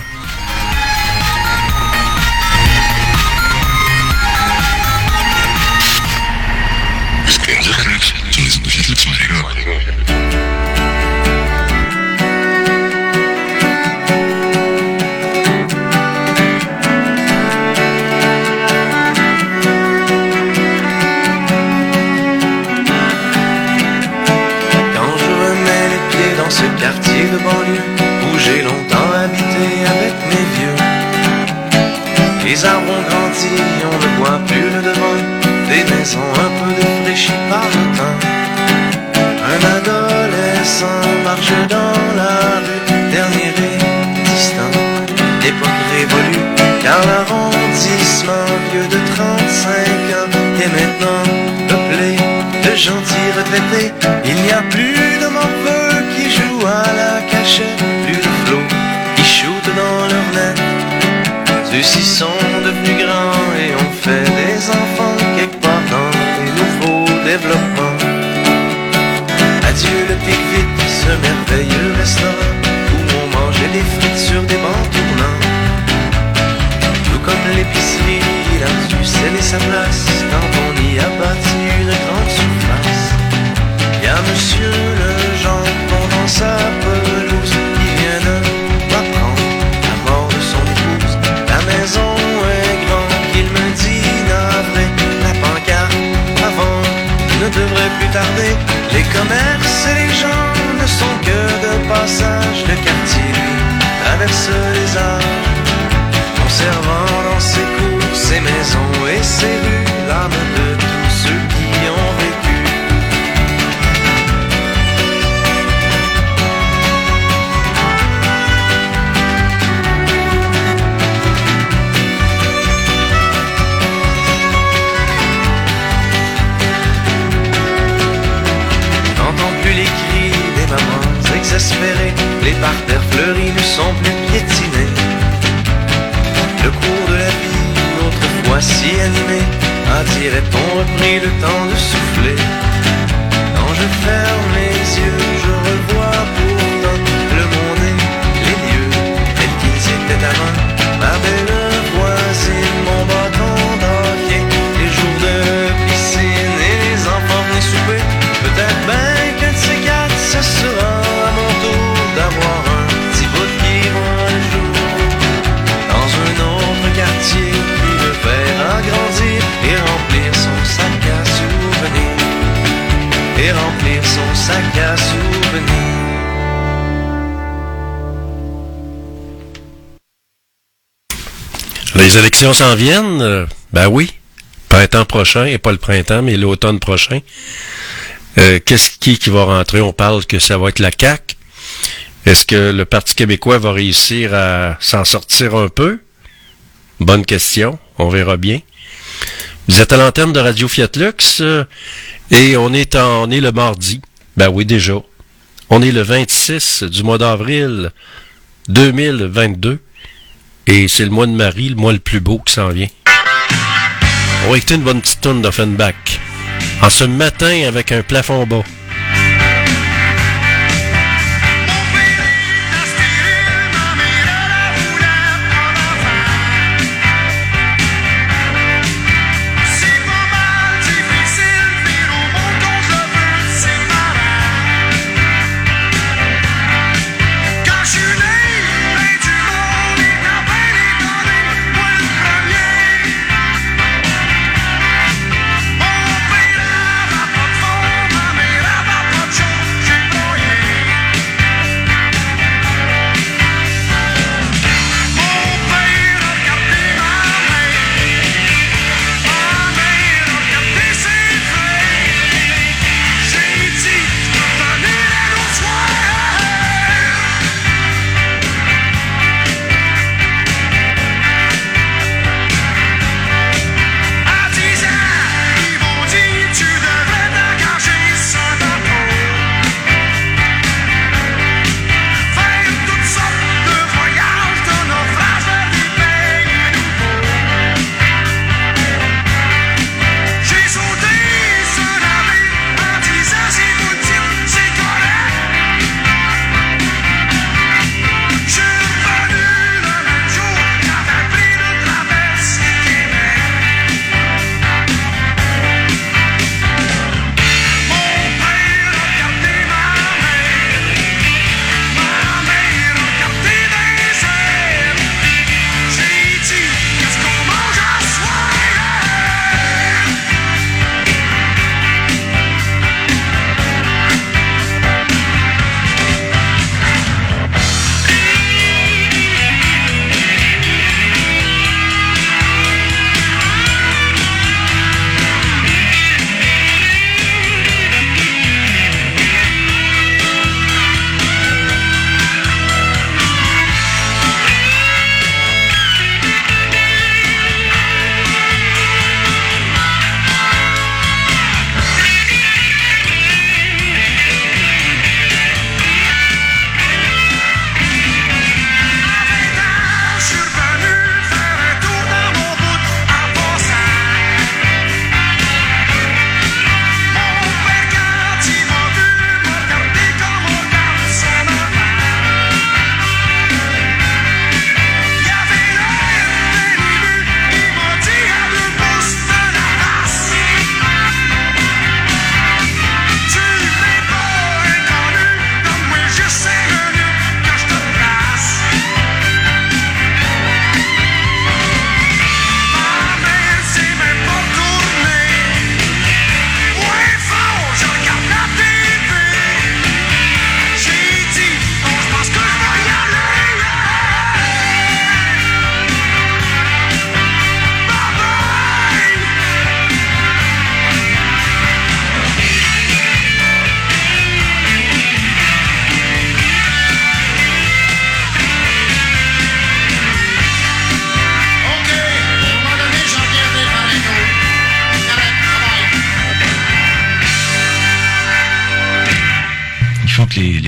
Ce quartier de banlieue où j'ai longtemps habité avec mes vieux. Les arbres ont grandi, on ne voit plus le devant, des maisons un peu défraîchies par le temps. Un adolescent marche dans la rue, dernier résistant. L'époque révolue, car l'arrondissement vieux de 35 ans est maintenant peuplé de gentils retraités. Il n'y a plus de morveux qui jouent à la cachette, plus de flots qui shootent dans leur net. Ceux-ci sont devenus grands et ont fait des enfants quelque part dans les nouveaux développements. Adieu le pique-vite, ce merveilleux restaurant où on mangeait des frites sur des bancs tournants. Tout comme l'épicerie, il a dû sceller sa place quand on y a bâti une grande surface. Y a monsieur le jambon dans sa pelouse qui vient de m'apprendre la mort de son épouse. La maison est grande, qu'il me dit navré. La pancarte avant ne devrait plus tarder. Les commerces et les gens ne sont que de passage. Le quartier, lui, traverse les âges, conservant dans ses cours, ses maisons et ses rues l'âme de tous ceux qui ont vécu. Exaspérés, les parterres fleuris ne sont plus piétinés. Le cours de la vie, autrefois si animé, a-t-il-on repris le temps de souffler? Quand je ferme les yeux, je revois pourtant le monde et les lieux tels qu'ils étaient avant. Ma belle voisine, mon bâton d'hockey, les jours de piscine et les enfants venaient souper. Peut-être bien qu'un de ces quatre, ce sera d'avoir un petit bout qui voit le jour dans un autre quartier qui le verra grandir et remplir son sac à souvenirs, et remplir son sac à souvenirs. Les élections s'en viennent, ben oui, printemps prochain, et pas le printemps, mais l'automne prochain. Qu'est-ce qui va rentrer? On parle que ça va être la CAQ. Est-ce que le Parti québécois va réussir à s'en sortir un peu? Bonne question, on verra bien. Vous êtes à l'antenne de Radio Fiatlux et on est le mardi. Ben oui, déjà. On est le 26 du mois d'avril 2022 et c'est le mois de Marie, le mois le plus beau qui s'en vient. On va écouter une bonne petite tourne d'Offenbach. En ce matin avec un plafond bas. Mon père n'a pas de fond, ma mère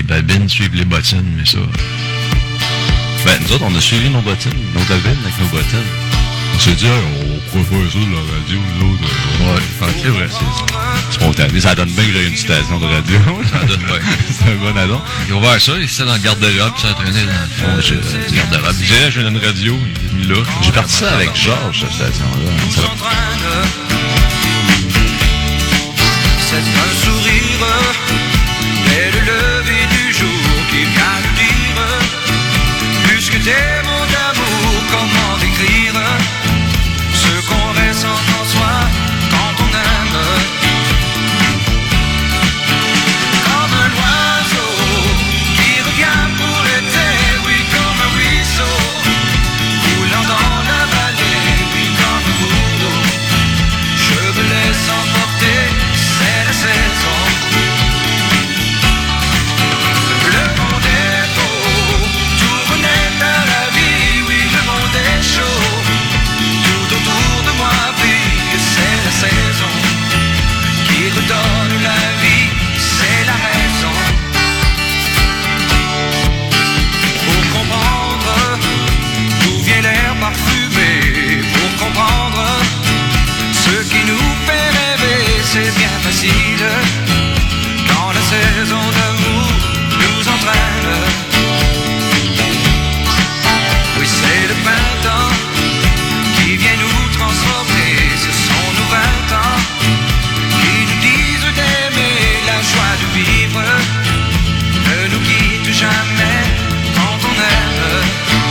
babines suivent les bottines, mais ça... Ben, nous autres, on a suivi nos bottines, nos babines avec nos bottines. On s'est dit, hey, on pourrait faire ça de la radio, nous autres. Ouais, c'est vrai, c'est spontané. Ça donne bien que j'ai une station de radio. Ça donne bien. C'est un bon addon. Ils ont ouvert ça, ils étaient dans le garde-robe, ça traînait dans le fond du garde-robe. J'ai une radio, il est mis là. J'ai parti ça avec Georges, cette station-là. C'est un sourire dès le lever du jour qui vient nous dire plus que des mots d'amour, comment décrire ce qu'on ressent en soi quand on aime. Comme un oiseau qui revient pour l'été, oui, comme un ruisseau roulant dans la vallée, oui, comme un cours d'eau. Je me laisse emporter, c'est la saison. Le monde est beau, tout renaît à la vie, oui, le monde est chaud. Tout autour de moi brille, c'est la saison qui redonne la vie, c'est la raison. Pour comprendre d'où vient l'air parfumé, pour comprendre ce qui nous fait rêver, c'est bien facile quand la saison d'amour nous entraîne. Oui, c'est le printemps qui vient nous transformer, ce sont nos 20 ans qui nous disent d'aimer, la joie de vivre ne nous quitte jamais quand on aime.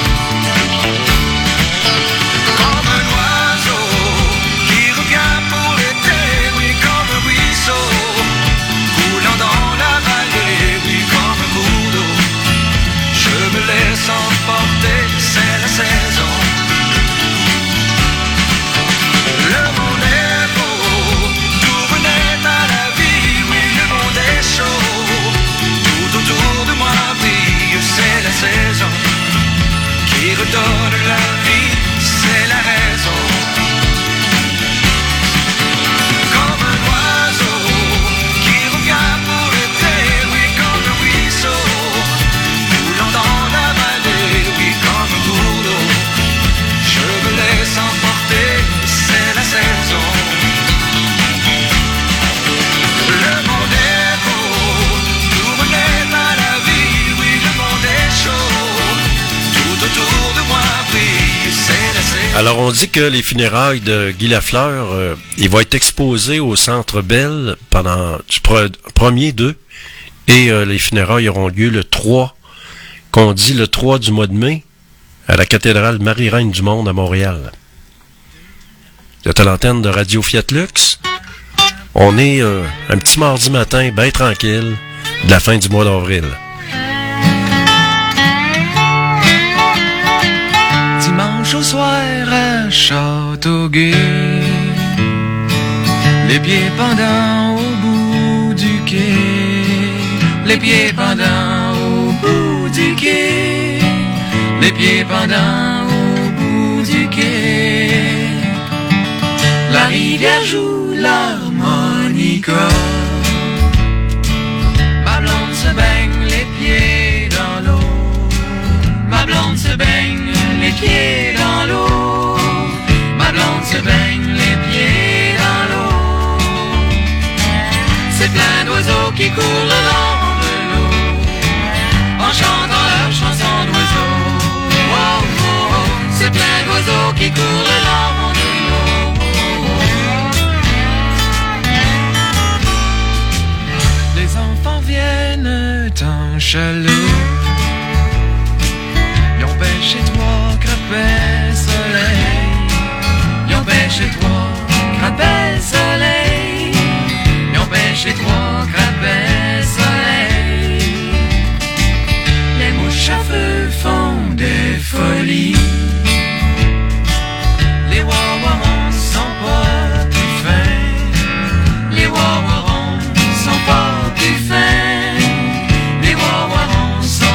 Comme un oiseau qui revient pour l'été, oui, comme un ruisseau roulant dans la vallée, oui, comme un cours d'eau. Je me laisse emporter, c'est la saison. Le monde est beau, tout renaît à la vie, oui, le monde est chaud. Tout autour de moi brille, c'est la saison qui redonne la vie, c'est la raison. Comme un oiseau qui revient pour l'été, oui, comme un ruisseau roulant dans la vallée, oui, comme un cours d'eau. Je me laisse emporter, c'est la saison. Le monde est beau, tout renaît à la vie, oui, le monde est chaud. Tout autour de moi brille, c'est la saison. Alors, on dit que les funérailles de Guy Lafleur, il va être exposé au Centre Bell pendant du 1er, 2, et les funérailles auront lieu le 3, qu'on dit le 3 du mois de mai, à la cathédrale Marie-Reine du Monde à Montréal. Vous êtes à l'antenne de Radio Fiat Lux. On est un petit mardi matin, bien tranquille, de la fin du mois d'avril. Dimanche au soir à Châteauguay, les pieds pendants au bout du quai, les pieds pendants au bout du quai, les pieds pendants au bout du quai. La rivière joue l'harmonica, ma blonde se baigne les pieds dans l'eau, ma blonde se baigne les pieds dans l'eau, ma blonde se baigne les pieds dans l'eau. C'est plein d'oiseaux qui courent le long de l'eau, en chantant leur chanson d'oiseaux. Oh, oh, oh. C'est plein d'oiseaux qui courent le long de l'eau. Les enfants viennent en chaloupe, ils ont pêché 3 crapets soleil, ils ont pêché 3 crapets soleil, ils ont pêché 3 crapets soleil. Les mouches à feu font des folies, les wawarons sont pas plus fins, les wawarons sont pas plus fins, les wawarons sont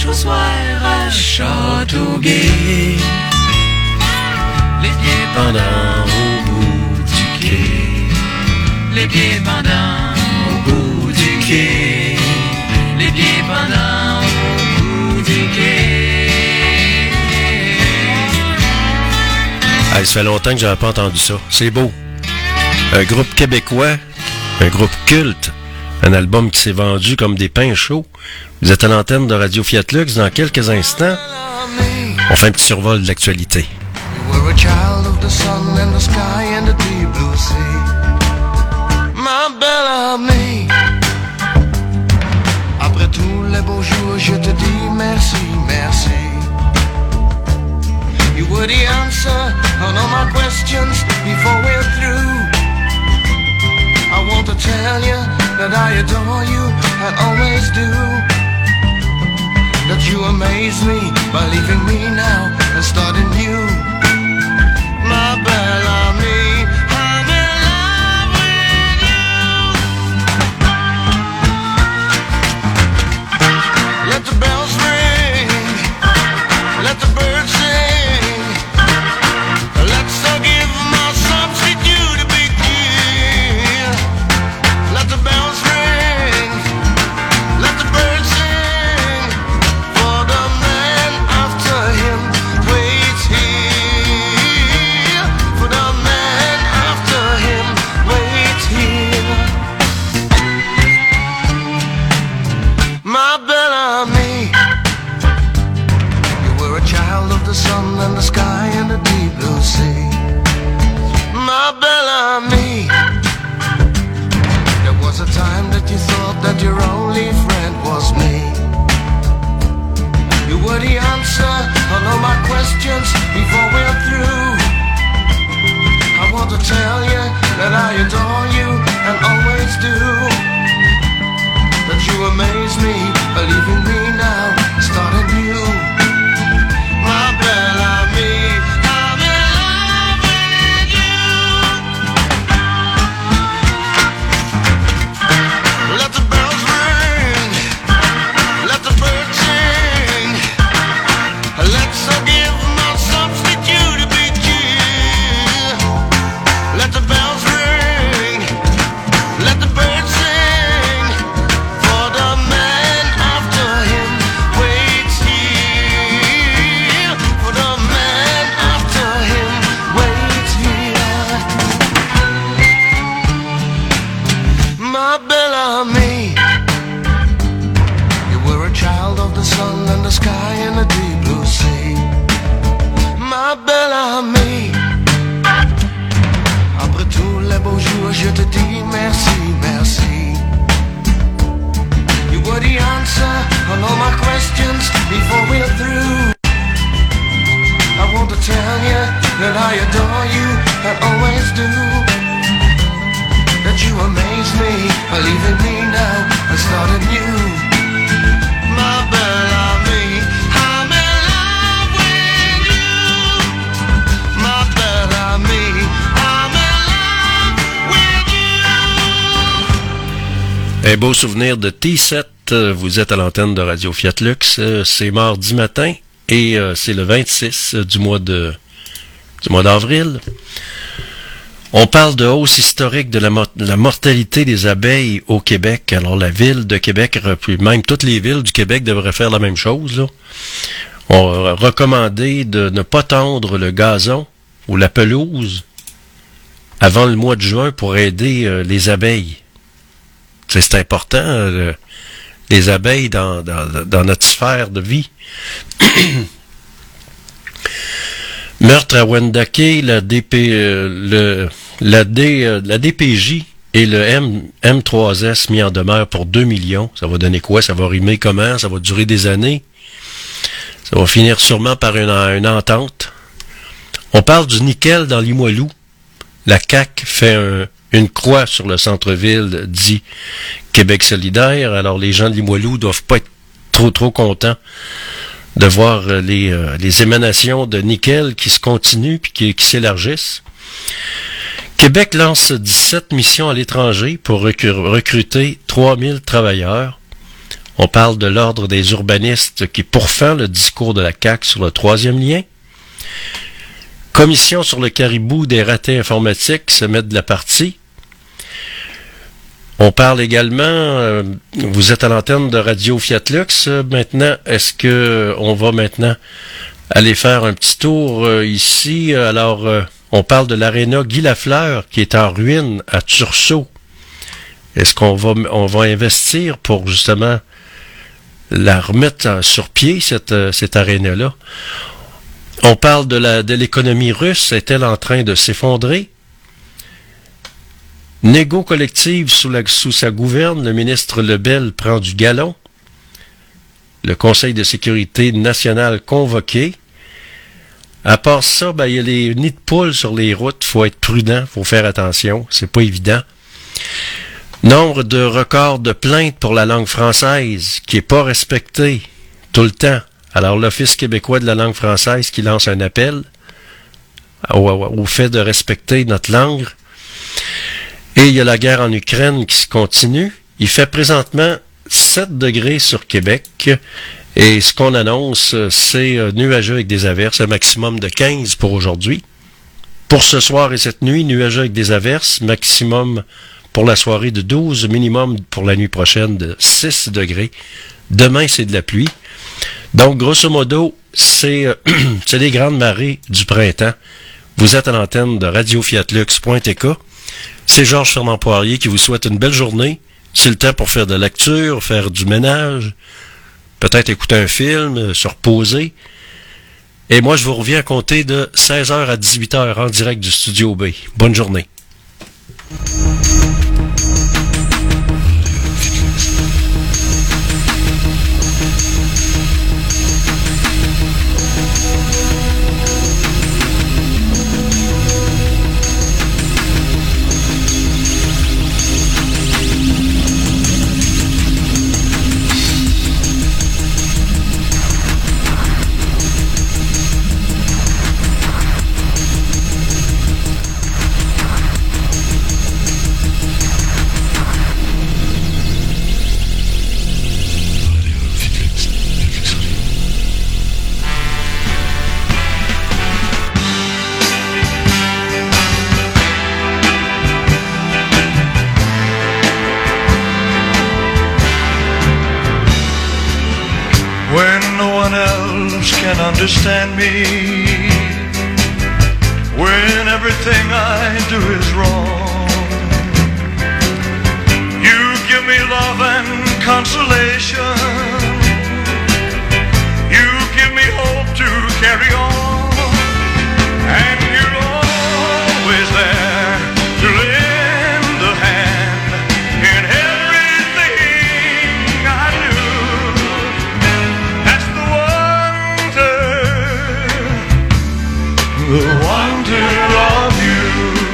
dimanche au soir à Châteauguay. Les pieds pendants au bout du quai. Les pieds pendants au bout du quai. Les pieds pendants au bout du quai. Ah, ça fait longtemps que j'avais pas entendu ça. C'est beau. Un groupe québécois, un groupe culte, un album qui s'est vendu comme des pains chauds. Vous êtes à l'antenne de Radio Fiat Lux. Dans quelques instants, on fait un petit survol de l'actualité. You were a child of the sun and the sky and the deep blue sea. Ma belle amie, après tous les beaux jours, je te dis merci, merci. You were the answer on all my questions before we're through. I want to tell you that I adore you and always do. That you amaze me by leaving me now and starting new. My belle amie, I'm in love with you. Let the bells ring, let the birds sing. Let's give my substitute a big deal. Let the bells ring, let the birds sing. For the man after him waits here. For the man after him waits here. My belle amie, you were a child of the sun and the sky and the deep blue sea. My belle amie, there was a time that you thought that your only friend was me. You were the answer on all my questions before we're through. I want to tell you that I adore you and always do. That you amaze me by leaving me now, starting new. My belle amie, I'm in love with you. Let the bells ring, let the birds sing. Let's give my substitute a big cheer. Let the bells ring, let the birds sing. For the man after him waits here. For the man after him waits here. My belle amie, you were a child of the sun and the sky and the deep blue sea. Ma belle amie, après tous les beaux jours, je te dis merci, merci. You were the answer on all my questions before we're through. I want to tell you that I adore you and always do. That you amaze me by leaving me now and starting new. My belle amie, I'm in love with you. My belle amie, I'm in love with you. Un beau souvenir de T7. Vous êtes à l'antenne de Radio Fiat Lux. C'est mardi matin et c'est le 26 du mois d'avril. On parle de hausse historique de la mortalité des abeilles au Québec. Alors la ville de Québec, même toutes les villes du Québec devraient faire la même chose, là. On a recommandé de ne pas tondre le gazon ou la pelouse avant le mois de juin pour aider les abeilles. C'est important, les abeilles dans notre sphère de vie. Meurtre à Wendake, la DPJ et le M3S mis en demeure pour 2 millions. Ça va donner quoi? Ça va rimer comment? Ça va durer des années? Ça va finir sûrement par une entente. On parle du nickel dans Limoilou. La CAQ fait une croix sur le centre-ville dit Québec solidaire. Alors les gens de Limoilou doivent pas être trop contents de voir les émanations de nickel qui se continuent puis qui s'élargissent. Québec lance 17 missions à l'étranger pour recruter 3000 travailleurs. On parle de l'Ordre des urbanistes qui pourfend le discours de la CAQ sur le 3e lien. Commission sur le caribou des ratés informatiques se met de la partie. On parle également, vous êtes à l'antenne de Radio Fiat Lux. Maintenant, est-ce que on va maintenant aller faire un petit tour ici? Alors, on parle de l'aréna Guy Lafleur qui est en ruine à Tursault. Est-ce qu'on va investir pour justement la remettre sur pied, cette aréna-là? On parle de l'économie russe. Est-elle en train de s'effondrer? Négo collective sous sa gouverne, le ministre Lebel prend du galon. Le Conseil de sécurité nationale convoqué. À part ça, il y a les nids de poules sur les routes. Faut être prudent, faut faire attention. C'est pas évident. Nombre de records de plaintes pour la langue française qui est pas respecté tout le temps. Alors, l'Office québécois de la langue française qui lance un appel au fait de respecter notre langue. Et il y a la guerre en Ukraine qui se continue. Il fait présentement 7 degrés sur Québec. Et ce qu'on annonce, c'est nuageux avec des averses, un maximum de 15 pour aujourd'hui. Pour ce soir et cette nuit, nuageux avec des averses, maximum pour la soirée de 12, minimum pour la nuit prochaine de 6 degrés. Demain, c'est de la pluie. Donc, grosso modo, c'est les grandes marées du printemps. Vous êtes à l'antenne de radiofiatlux.tk. C'est Georges Fernand Poirier qui vous souhaite une belle journée. C'est le temps pour faire de la lecture, faire du ménage, peut-être écouter un film, se reposer. Et moi, je vous reviens à compter de 16h à 18h en direct du Studio B. Bonne journée. Understand me when everything I do is wrong. You give me love and consolation. You give me hope to carry on, and you're always there to lend a hand in everything I do. That's the wonder of you.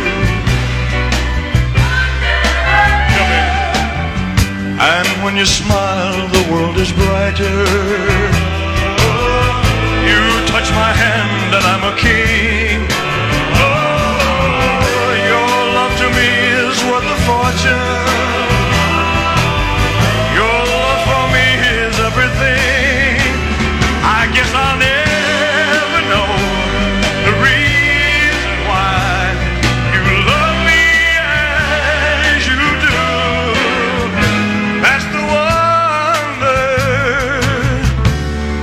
And when you smile, the world is brighter. You touch my hand and I'm a king. Oh, your love to me is worth a fortune. Your love for me is everything. I guess I'll never know the reason why you love me as you do. That's the wonder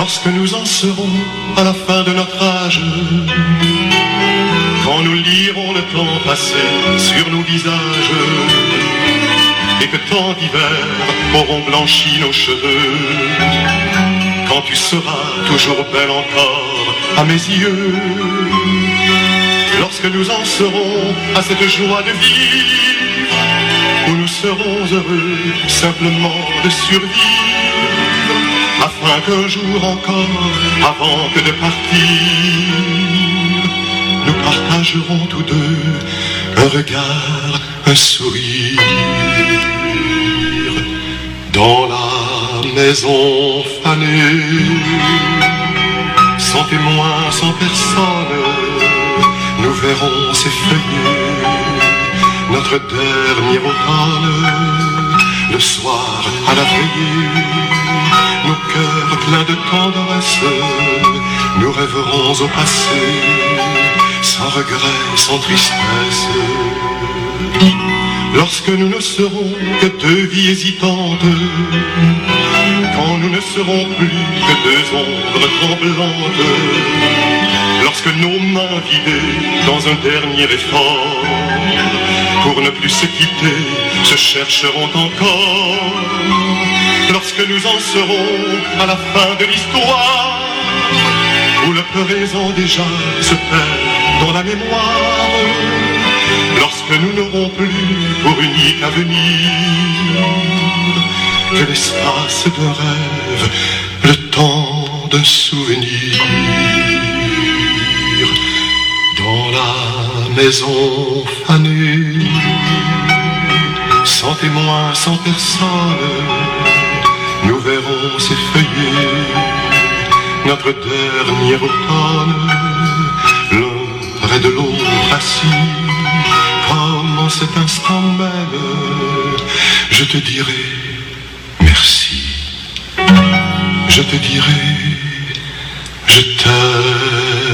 Lorsque nous en serons à la fin de notre âge, quand nous lirons le temps passé sur nos visages, et que tant d'hivers auront blanchi nos cheveux, quand tu seras toujours belle encore à mes yeux, lorsque nous en serons à cette joie de vivre, où nous serons heureux simplement de survivre, afin qu'un jour encore, avant que de partir, nous partagerons tous deux un regard, un sourire. Dans la maison fanée, sans témoin, sans personne, nous verrons s'effeuiller notre dernier automne. Le soir à la veillée, nos cœurs pleins de tendresse, nous rêverons au passé, sans regret, sans tristesse. Lorsque nous ne serons que deux vies hésitantes, quand nous ne serons plus que deux ombres tremblantes, lorsque nos mains vidées dans un dernier effort, pour ne plus se quitter, se chercheront encore, lorsque nous en serons à la fin de l'histoire, où le présent déjà se perd dans la mémoire, lorsque nous n'aurons plus pour unique avenir que l'espace d'un rêve, le temps d'un souvenir. Dans la maison fanée, sans témoin, sans personne, nous verrons s'effeuiller notre dernier automne, l'un près de l'autre assis. Comme en cet instant même, je te dirai merci. Je te dirai, je t'aime.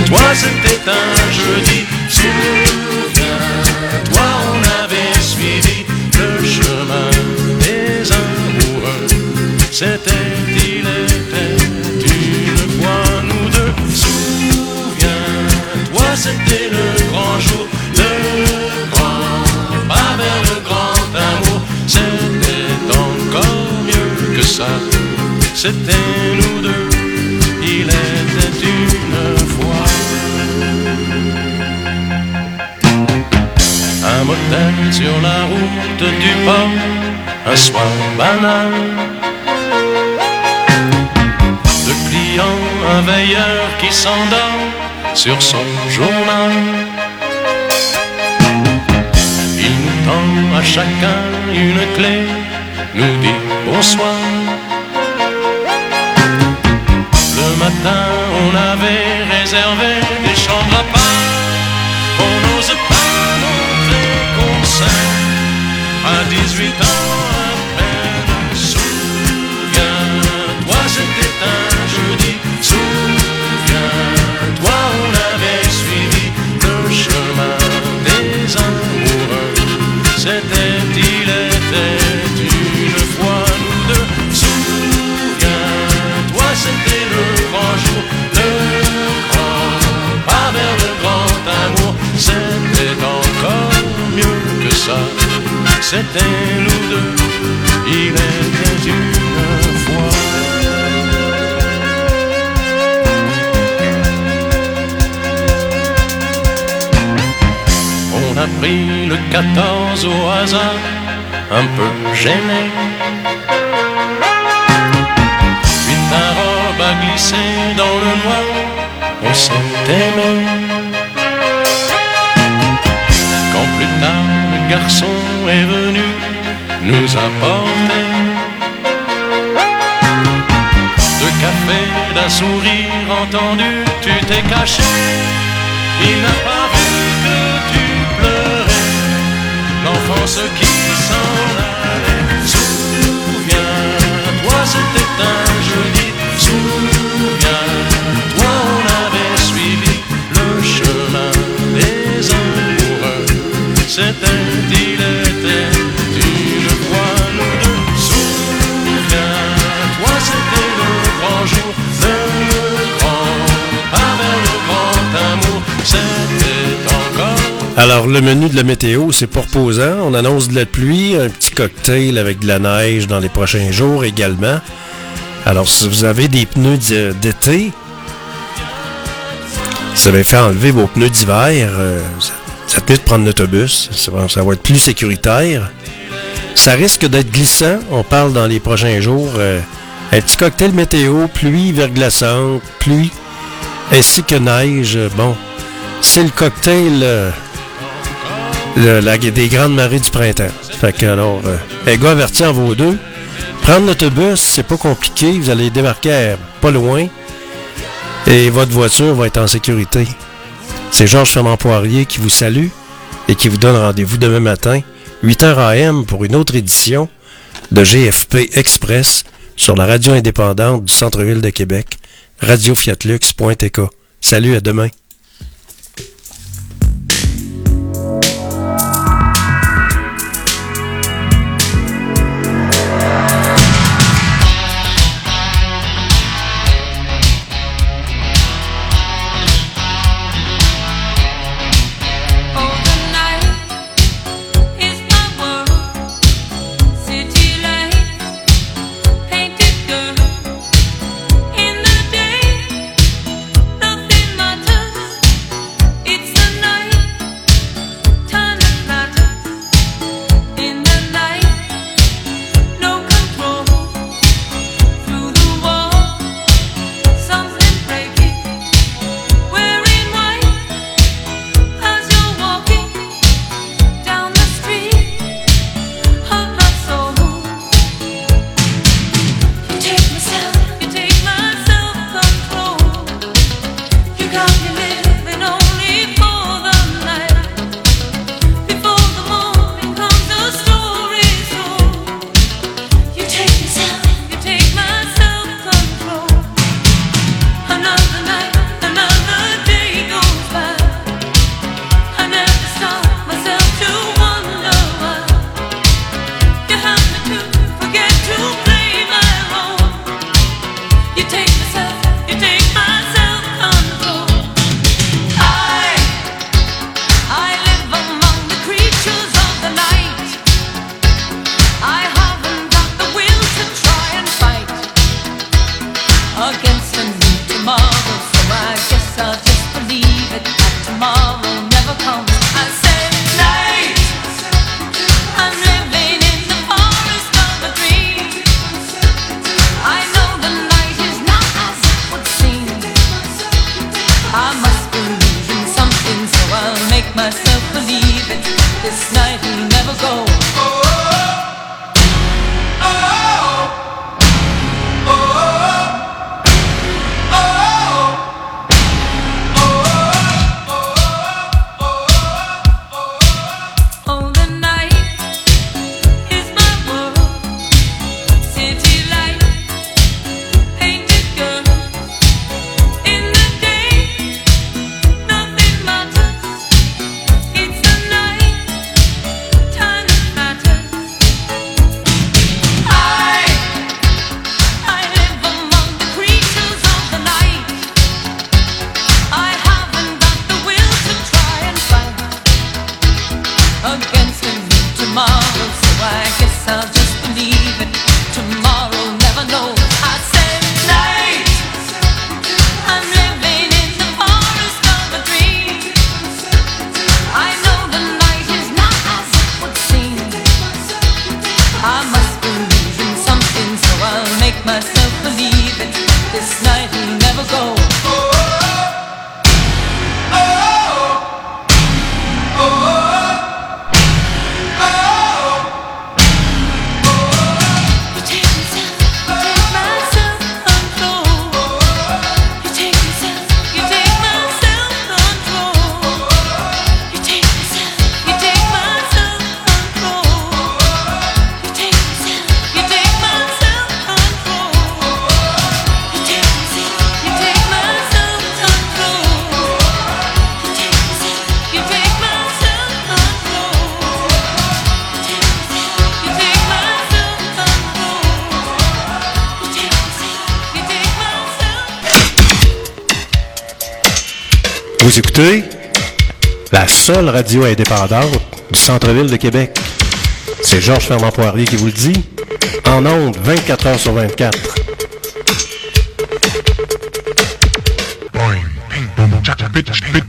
Souviens-toi, c'était un jeudi. Souviens-toi, on avait suivi le chemin des amoureux. C'était, il était une fois nous deux. Souviens-toi, c'était le grand jour, le grand pas vers le grand amour. C'était encore mieux que ça. C'était nous deux, il était une fois. Un motel sur la route du port, un soir banal. Le client, un veilleur qui s'endort sur son journal. Il nous tend à chacun une clé, nous dit bonsoir. Le matin, on avait réservé des chambres à part. On n'ose pas montrer qu'on s'aime à 18 ans à peine. Souviens-toi, c'était un jeudi. Souviens-toi, on avait suivi le chemin des amoureux. C'était, il était une fois nous deux. Souviens-toi, c'était le grand jour, le grand pas vers le grand amour. C'était encore mieux que ça. C'était nous deux, il était une fois. On a pris le 14 au hasard, un peu gêné. Puis ta robe a glissé dans le noir, on s'est aimé. Quand plus tard le garçon est venu nous apporter deux cafés, d'un sourire entendu, tu t'es caché. Il n'a pas vu que tu pleurais, l'enfance qui s'en allait. Souviens-toi, c'était un jeudi. Souviens-toi, on avait suivi le chemin des amoureux. C'était, il était une fois nous deux. Souviens-toi, c'était le grand jour, le grand pas vers le grand amour. C'était encore. Alors, le menu de la météo, c'est pas reposant. On annonce de la pluie, un petit cocktail avec de la neige dans les prochains jours également. Alors, si vous avez des pneus d'été, si vous avez fait enlever vos pneus d'hiver, ça te mieux de prendre l'autobus. Ça va être plus sécuritaire. Ça risque d'être glissant. On parle dans les prochains jours. Un petit cocktail météo, pluie verglaçante, pluie, ainsi que neige. Bon, c'est le cocktail des grandes marées du printemps. Fait que alors, les gars avertis en vaut deux. Prendre l'autobus, c'est pas compliqué. Vous allez débarquer pas loin et votre voiture va être en sécurité. C'est Georges Fernand Poirier qui vous salue et qui vous donne rendez-vous demain matin, 8h AM, pour une autre édition de GFP Express sur la radio indépendante du centre-ville de Québec, radiofiatlux.tk. Salut, à demain. Nothing matters. I'll just believe it, that tomorrow never comes. I said night, I'm living in the forest of a dream. I know the night is not as it would seem. I must believe in something, so I'll make myself believe it. This night will never go. Vous écoutez la seule radio indépendante du centre-ville de Québec. C'est Georges Fernand Poirier qui vous le dit, en ondes 24 heures sur 24. Boing, ping, boom, chaka, bit, bit.